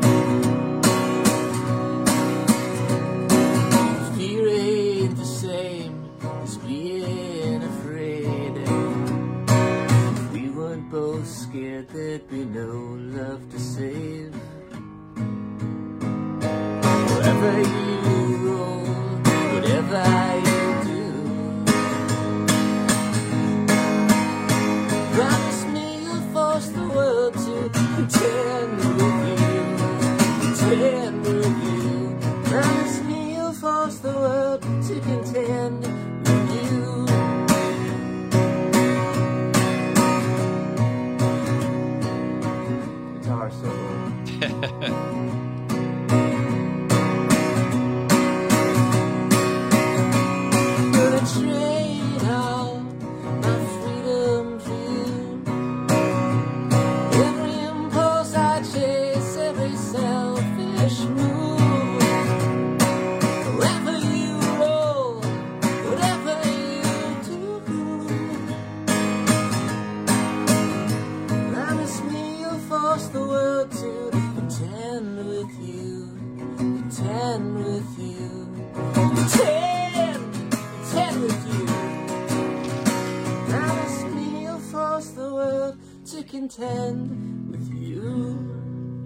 Fear ain't the same as being afraid. If we weren't both scared, there'd be no love to save. Wherever you roll, whatever you do, promise me you'll force the world to contend with you, contend with you. Promise me you'll force the world to contend with you. Guitar solo. Trade all my freedom for you. Every impulse I chase, every selfish move. Wherever you roll, whatever you do, promise me you'll force the world to contend with you, contend with you, contend. With you. Promise me you'll force the world to contend with you.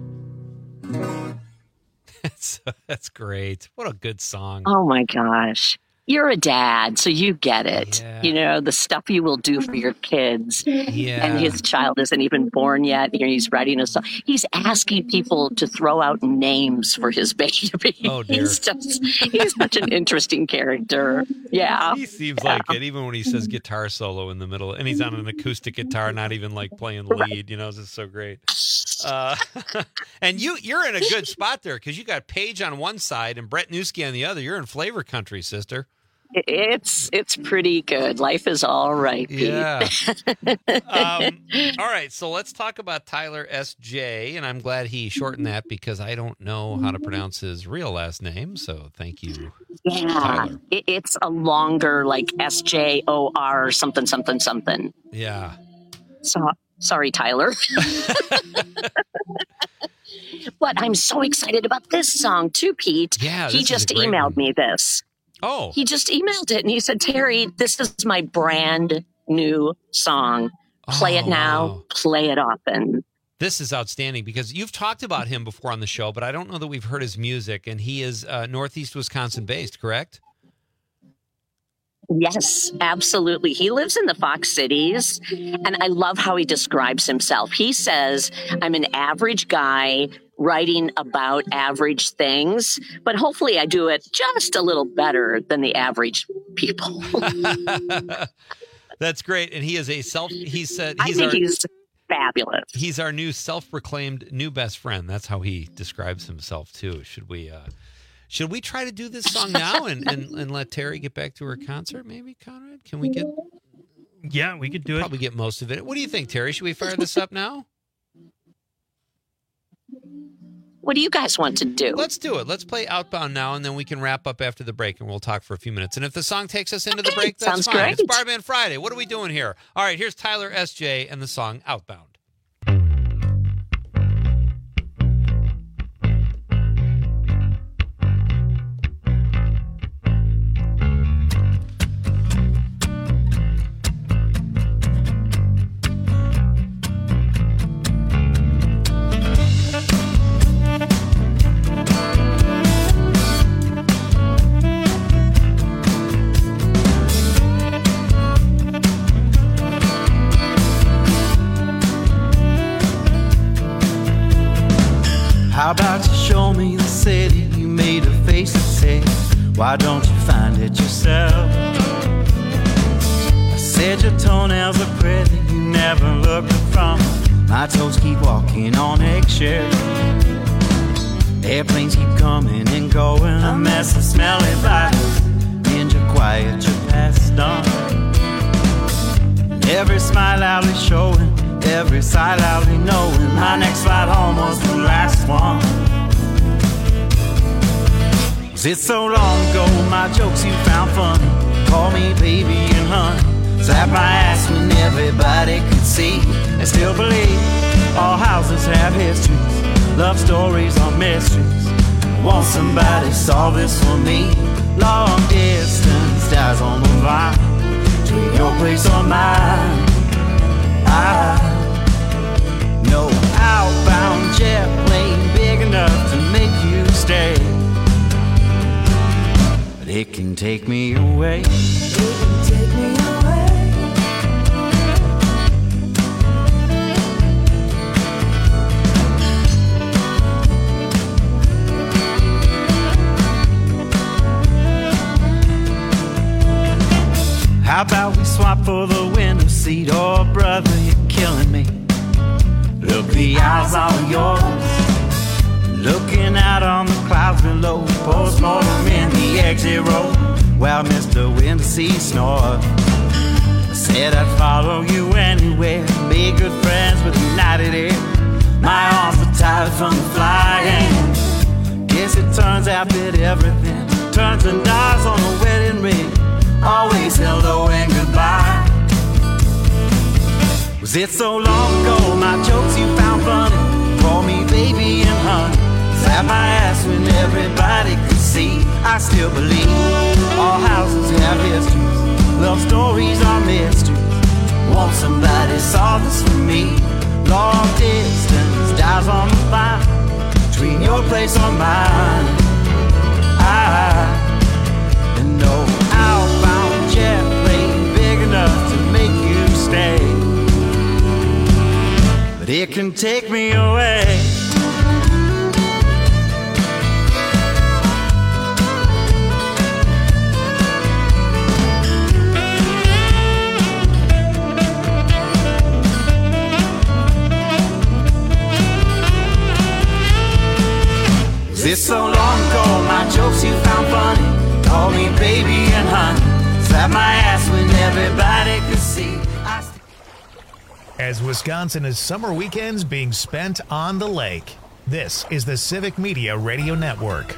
that's, that's great. What a good song. Oh my gosh. You're a dad, so you get it. Yeah. You know, the stuff you will do for your kids. Yeah. And his child isn't even born yet. Here he's writing a song. He's asking people to throw out names for his baby. Oh, dear. He's just, he's such an interesting character. Yeah. He seems yeah. like it, even when he says guitar solo in the middle, and he's on an acoustic guitar, not even like playing lead. You know, it's just so great. Uh, and you, you're in a good spot there because you got Paige on one side and Brett Newski on the other. You're in flavor country, sister. It's it's pretty good. Life is all right, Pete. Yeah. um, all right, so let's talk about Tyler S J, and I'm glad he shortened that because I don't know how to pronounce his real last name. So thank you, Yeah, Tyler. it, it's a longer like S J O R something something something. Yeah. So sorry, Tyler. But I'm so excited about this song too, Pete. Yeah, he this is just a great emailed one. me this. Oh. He just emailed it and he said, Terry, this is my brand new song Play Oh, it now, wow. play it often. This is outstanding because you've talked about him before on the show, but I don't know that we've heard his music. And he is uh, Northeast Wisconsin based, correct? Yes, absolutely. He lives in the Fox Cities, and I love how he describes himself. He says, I'm an average guy writing about average things, but hopefully I do it just a little better than the average people. That's great. And he is a self, he said, I he's think our, he's fabulous. He's our new self-proclaimed new best friend. That's how he describes himself too. Should we, uh, should we try to do this song now and, and, and let Terry get back to her concert? Maybe, Conrad? Can we get? Yeah, we could do it. Probably get most of it. What do you think, Terry? Should we fire this up now? What do you guys want to do? Let's do it. Let's play Outbound now, and then we can wrap up after the break, and we'll talk for a few minutes. And if the song takes us into okay, the break, that's sounds fine. great. It's Barman Friday. What are we doing here? All right, here's Tyler S J and the song Outbound. How about you show me the city? You made a face that said, why don't you find it yourself? I said your toenails are pretty, you never look from. My toes keep walking on eggshells. Airplanes keep coming and going, a mess of smelly bodies. In your quiet, your past done. Every smile loudly showing, every side loudly knowing, my next flight home was the last one. Was it so long ago, my jokes you found funny? Call me baby and honey, slap my ass when everybody could see. And still believe all houses have histories, love stories are mysteries. Won't somebody solve this for me? Long distance dies on the line, between your place or mine. I no outbound jet plane big enough to make you stay, but it can take me away. It can take me away. How about we swap for the window seat? Oh brother, you're killing me. Look, the eyes are yours, looking out on the clouds below. Postmortem in the exit road, while Mister Winterseed snored. I said I'd follow you anywhere, be good friends with United Air. My arms are tired from the flying. Guess it turns out that everything turns and dies on a wedding ring. Always hello and goodbye. Was it so long ago, my jokes you found funny? Call me baby and honey, slap my ass when everybody could see. I still believe all houses have histories, love stories are mysteries. Won't somebody solve this for me? Long distance dies on the line, between your place or mine. I know outbound jet plane big enough to make you stay, but it can take me away. Is it so long ago, my jokes you found funny? Call me baby and honey, slap my ass when everybody could see. I st- As Wisconsin is summer weekends being spent on the lake, this is the Civic Media Radio Network.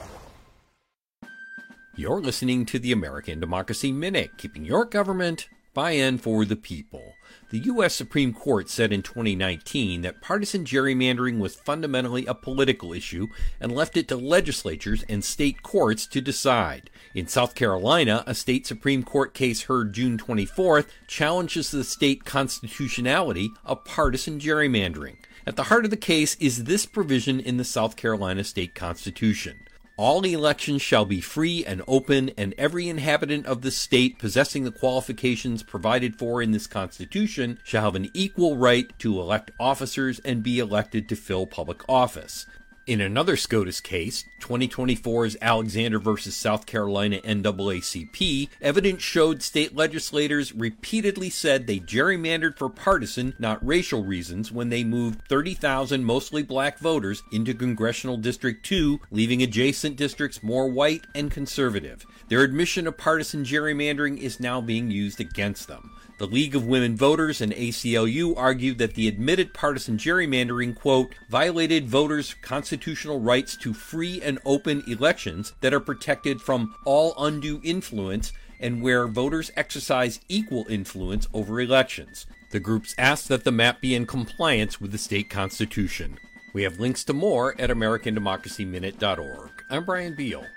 You're listening to the American Democracy Minute, keeping your government by and for the people. The U S Supreme Court said in twenty nineteen that partisan gerrymandering was fundamentally a political issue and left it to legislatures and state courts to decide. In South Carolina, a state Supreme Court case heard June twenty-fourth challenges the state constitutionality of partisan gerrymandering. At the heart of the case is this provision in the South Carolina state constitution. All elections shall be free and open, and every inhabitant of the state possessing the qualifications provided for in this Constitution shall have an equal right to elect officers and be elected to fill public office. In another SCOTUS case, twenty twenty-four's Alexander versus South Carolina N double A C P, evidence showed state legislators repeatedly said they gerrymandered for partisan, not racial reasons when they moved thirty thousand mostly black voters into Congressional District two, leaving adjacent districts more white and conservative. Their admission of partisan gerrymandering is now being used against them. The League of Women Voters and A C L U argued that the admitted partisan gerrymandering, quote, violated voters' constitutional rights to free and open elections that are protected from all undue influence and where voters exercise equal influence over elections. The groups asked that the map be in compliance with the state constitution. We have links to more at American Democracy Minute dot org. I'm Brian Beal.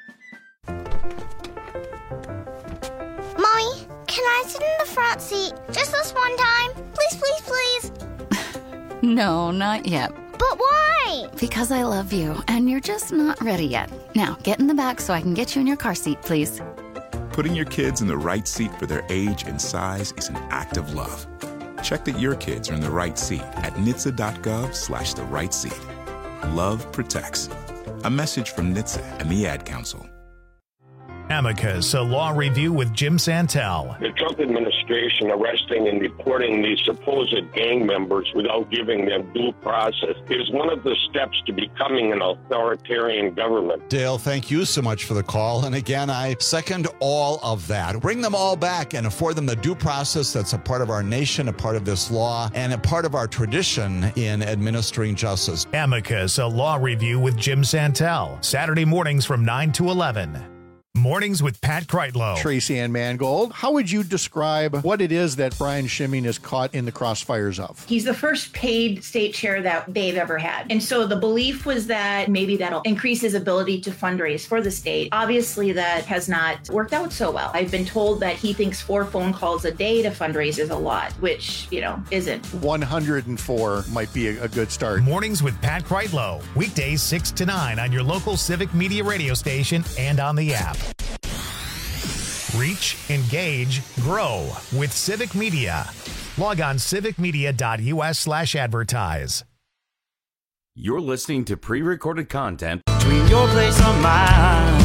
Mommy, can I sit in the front seat just this one time? Please, please, please. No, not yet. But why? Because I love you, and you're just not ready yet. Now, get in the back so I can get you in your car seat, please. Putting your kids in the right seat for their age and size is an act of love. Check that your kids are in the right seat at N H T S A dot gov slash the right seat. Love protects. A message from N H T S A and the Ad Council. Amicus, a law review with Jim Santel. The Trump administration arresting and deporting these supposed gang members without giving them due process is one of the steps to becoming an authoritarian government. Dale, thank you so much for the call. And again, I second all of that. Bring them all back and afford them the due process that's a part of our nation, a part of this law, and a part of our tradition in administering justice. Amicus, a law review with Jim Santel. Saturday mornings from nine to eleven. Mornings with Pat Kreitlow. Tracy Ann Mangold, how would you describe what it is that Brian Schimming is caught in the crossfires of? He's the first paid state chair that they've ever had. And so the belief was that maybe that'll increase his ability to fundraise for the state. Obviously, that has not worked out so well. I've been told that he thinks four phone calls a day to fundraise is a lot, which, you know, isn't. one hundred four might be a, a good start. Mornings with Pat Kreitlow. Weekdays six to nine on your local Civic Media radio station and on the app. Reach, engage, grow with Civic Media. Log on civic media dot u s slash advertise. You're listening to pre-recorded content. Between your place on mine,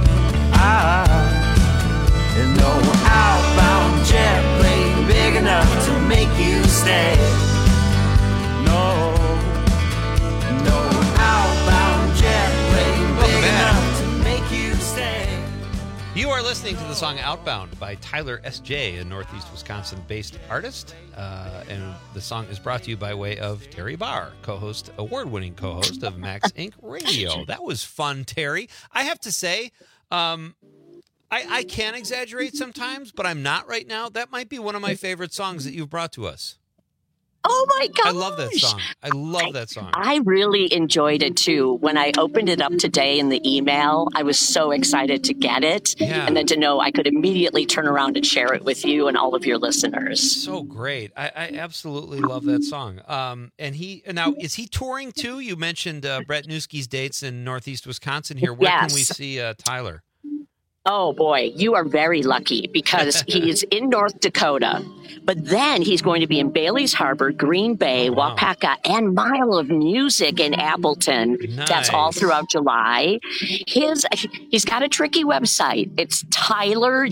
I, and no outbound jet plane big enough to make you stay. No, no outbound jet plane big enough to make you stay. You are listening to the song Outbound by Tyler S J, a Northeast Wisconsin-based artist. Uh, and the song is brought to you by way of Terry Barr, co-host, award-winning co-host of Max Incorporated. Radio. That was fun, Terry. I have to say, um, I, I can exaggerate sometimes, but I'm not right now. That might be one of my favorite songs that you've brought to us. Oh my gosh. I love that song. I love that song. I really enjoyed it too. When I opened it up today in the email, I was so excited to get it. Yeah. And then to know I could immediately turn around and share it with you and all of your listeners. So great. I, I absolutely love that song. Um, and he, now, is he touring too? You mentioned uh, Brett Newski's dates in Northeast Wisconsin here. Where Yes. can we see uh, Tyler? Oh boy, you are very lucky because he is in North Dakota, but then he's going to be in Bailey's Harbor, Green Bay, wow. Wapaka, and Mile of Music in Appleton. Nice. That's all throughout July. His he's got a tricky website. It's Tyler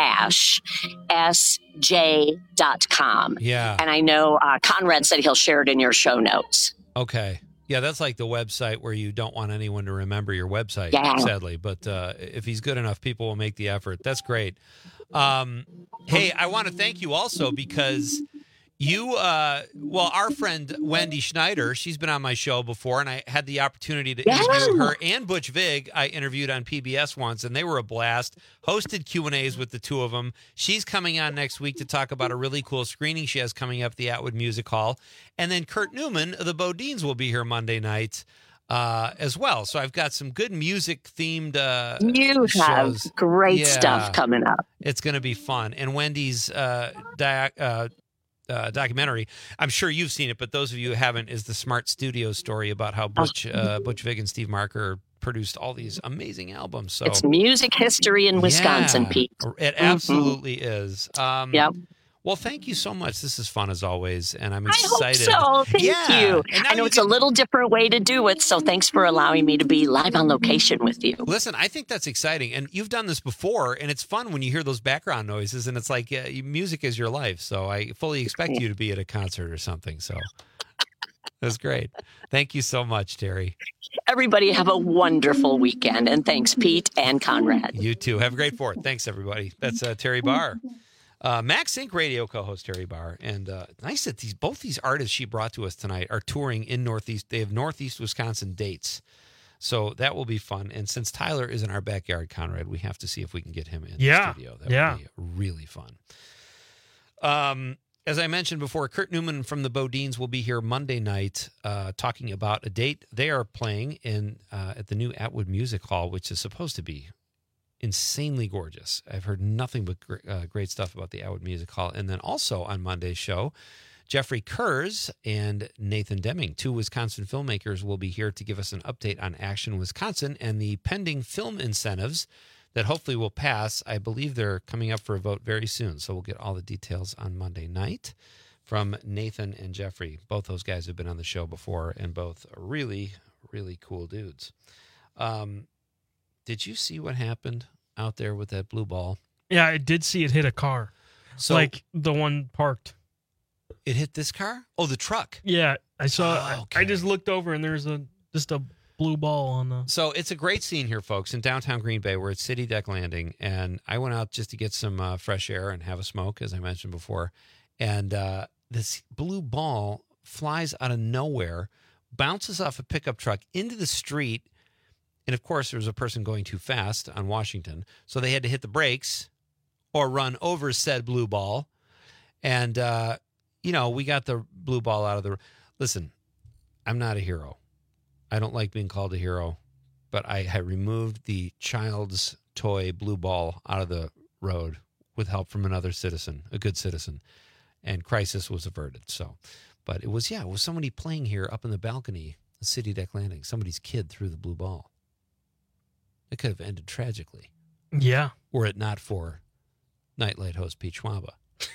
S J dot com. Yeah. And I know uh, Conrad said he'll share it in your show notes. Okay. Yeah, that's like the website where you don't want anyone to remember your website, Yeah. sadly. But uh, if he's good enough, people will make the effort. That's great. Um, hey, I want to thank you also because You, uh, well, our friend Wendy Schneider, she's been on my show before, and I had the opportunity to Yeah. interview her and Butch Vig. I interviewed on P B S once, and they were a blast. Hosted Q and A's with the two of them. She's coming on next week to talk about a really cool screening she has coming up at the Atwood Music Hall. And then Kurt Newman of the Bodines will be here Monday night uh, as well. So I've got some good music-themed uh, You have shows. great Yeah. stuff coming up. It's going to be fun. And Wendy's uh, di- uh, uh, documentary, I'm sure you've seen it, but those of you who haven't, is the Smart Studios story about how Butch uh, Butch Vig and Steve Marker produced all these amazing albums. So It's music history in Wisconsin, Yeah, Pete. It Mhm. absolutely is. Um, Yep. Well, thank you so much. This is fun as always, and I'm I hope excited. so. Thank yeah. you. And now I know you it's a little different way to do it, so thanks for allowing me to be live on location with you. Listen, I think that's exciting, and you've done this before, and it's fun when you hear those background noises, and it's like uh, you- music is your life. So I fully expect you to be at a concert or something. So that's great. Thank you so much, Terry. Everybody have a wonderful weekend, and thanks, Pete and Conrad. You too. Have a great fourth. Thanks, everybody. That's uh, Terry Barr. Uh, Max Inc radio co-host Terry Barr, and uh, nice that these both these artists she brought to us tonight are touring in Northeast. They have Northeast Wisconsin dates, so that will be fun. And since Tyler is in our backyard, Conrad, we have to see if we can get him in Yeah. the studio. That Yeah. would be really fun. Um, as I mentioned before, Kurt Newman from the Bodines will be here Monday night, uh, talking about a date they are playing in uh, at the new Atwood Music Hall, which is supposed to be insanely gorgeous. I've heard nothing but gr- uh, great stuff about the Atwood Music Hall. And then also on Monday's show, Jeffrey Kurz and Nathan Deming, two Wisconsin filmmakers, will be here to give us an update on Action Wisconsin and the pending film incentives that hopefully will pass. I believe they're coming up for a vote very soon, so we'll get all the details on Monday night from Nathan and Jeffrey. Both those guys have been on the show before, and both are really, really cool dudes. Um, did you see what happened out there with that blue ball? Yeah, I did see it hit a car. So- like the one parked. It hit this car? Oh, the truck. Yeah, I saw. Oh, I, I just looked over and there's a just a blue ball on the. So it's a great scene here, folks, in downtown Green Bay. We're at City Deck Landing, and I went out just to get some uh, fresh air and have a smoke, as I mentioned before. And uh, this blue ball flies out of nowhere, bounces off a pickup truck into the street, and of course, there was a person going too fast on Washington, so they had to hit the brakes or run over said blue ball. And uh, you know, we got the blue ball out of the. Listen, I'm not a hero. I don't like being called a hero, but I had removed the child's toy blue ball out of the road with help from another citizen, a good citizen, and crisis was averted. So, but it was, yeah, it was somebody playing here up in the balcony, the City Deck Landing. Somebody's kid threw the blue ball. It could have ended tragically. Yeah. Were it not for Nightlight host Pete Schwaba.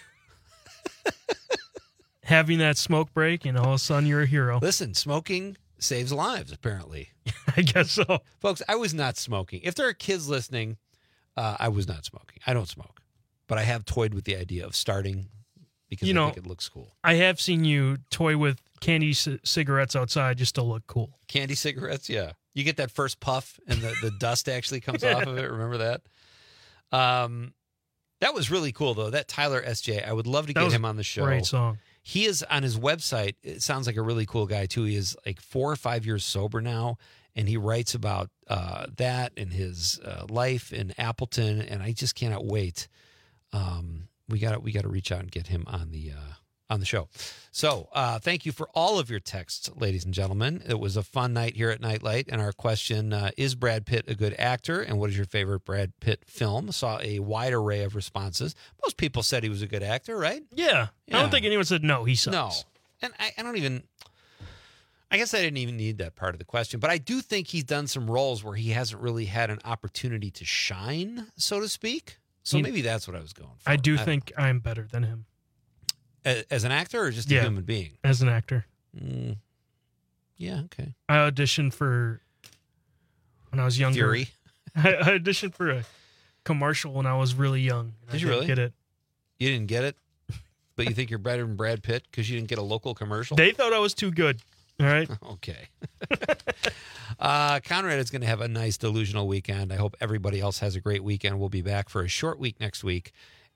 Having that smoke break, and all of a sudden you're a hero. Listen, smoking saves lives, apparently. I guess so. Folks, I was not smoking. If there are kids listening, uh, I was not smoking. I don't smoke. But I have toyed with the idea of starting because You I know, think it looks cool. I have seen you toy with candy c- cigarettes outside just to look cool. Candy cigarettes, yeah. You get that first puff and the, the dust actually comes off of it. Remember that? Um, that was really cool, though. That Tyler S J, I would love to That get was him on the show. Great song. He is on his website. It sounds like a really cool guy, too. He is like four or five years sober now, and he writes about uh, that and his uh, life in Appleton, and I just cannot wait. Um, we got we got to reach out and get him on the uh, on the show. So uh, thank you for all of your texts, ladies and gentlemen. It was a fun night here at Nightlight, and our question, uh, is Brad Pitt a good actor, and what is your favorite Brad Pitt film? Saw a wide array of responses. Most people said he was a good actor, right? Yeah. I Yeah. don't think anyone said no, he sucks. No. And I, I don't even, I guess I didn't even need that part of the question, but I do think he's done some roles where he hasn't really had an opportunity to shine, so to speak. So He- maybe that's what I was going for. I do don't think I'm better than him know. As, as an actor or just a Yeah. human being? as an actor. Mm. Yeah, okay. I auditioned for when I was younger. Fury. I, I auditioned for a commercial when I was really young. and I Did you didn't really? get it? You didn't get it? But you think you're better than Brad Pitt because you didn't get a local commercial? They thought I was too good. All right. Okay. uh, Conrad is going to have a nice delusional weekend. I hope everybody else has a great weekend. We'll be back for a short week next week.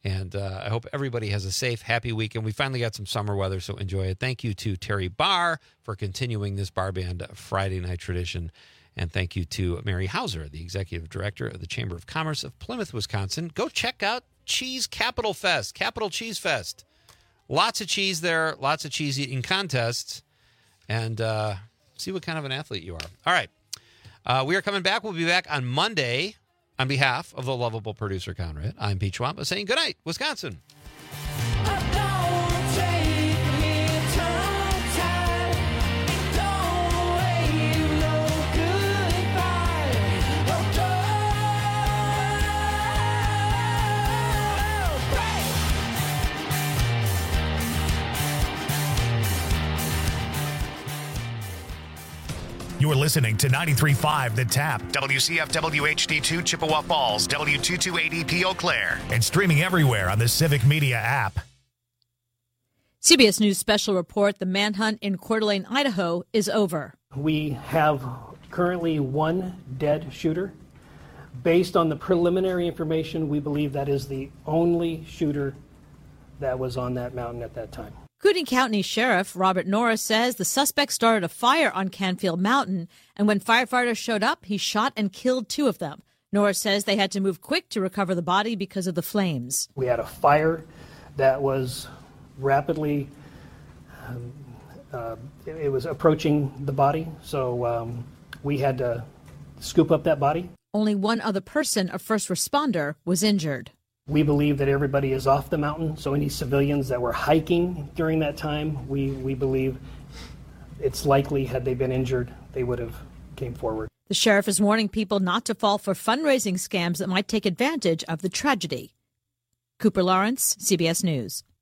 And uh, I hope everybody has a safe, happy weekend. We finally got some summer weather, so enjoy it. Thank you to Terry Barr for continuing this Bar Band Friday night tradition. And thank you to Mary Hauser, the executive director of the Chamber of Commerce of Plymouth, Wisconsin. Go check out Cheese Capital Fest, Capital Cheese Fest. Lots of cheese there, lots of cheese eating contests, and uh, see what kind of an athlete you are. All right. Uh, we are coming back. We'll be back on Monday. On behalf of the lovable producer, Conrad, I'm Pete Schwampa saying good night, Wisconsin. You're listening to ninety-three point five The Tap, W C F W H D two Chippewa Falls, W two two eight E P Eau Claire, and streaming everywhere on the Civic Media app. C B S News special report, the manhunt in Coeur d'Alene, Idaho is over. We have currently one dead shooter. Based on the preliminary information, we believe that is the only shooter that was on that mountain at that time. Cooney County Sheriff Robert Norris says the suspect started a fire on Canfield Mountain, and when firefighters showed up, he shot and killed two of them. Norris says they had to move quick to recover the body because of the flames. We had a fire that was rapidly, um, uh, it, it was approaching the body, so um, we had to scoop up that body. Only one other person, a first responder, was injured. We believe that everybody is off the mountain, so any civilians that were hiking during that time, we, we believe it's likely had they been injured, they would have came forward. The sheriff is warning people not to fall for fundraising scams that might take advantage of the tragedy. Cooper Lawrence, C B S News.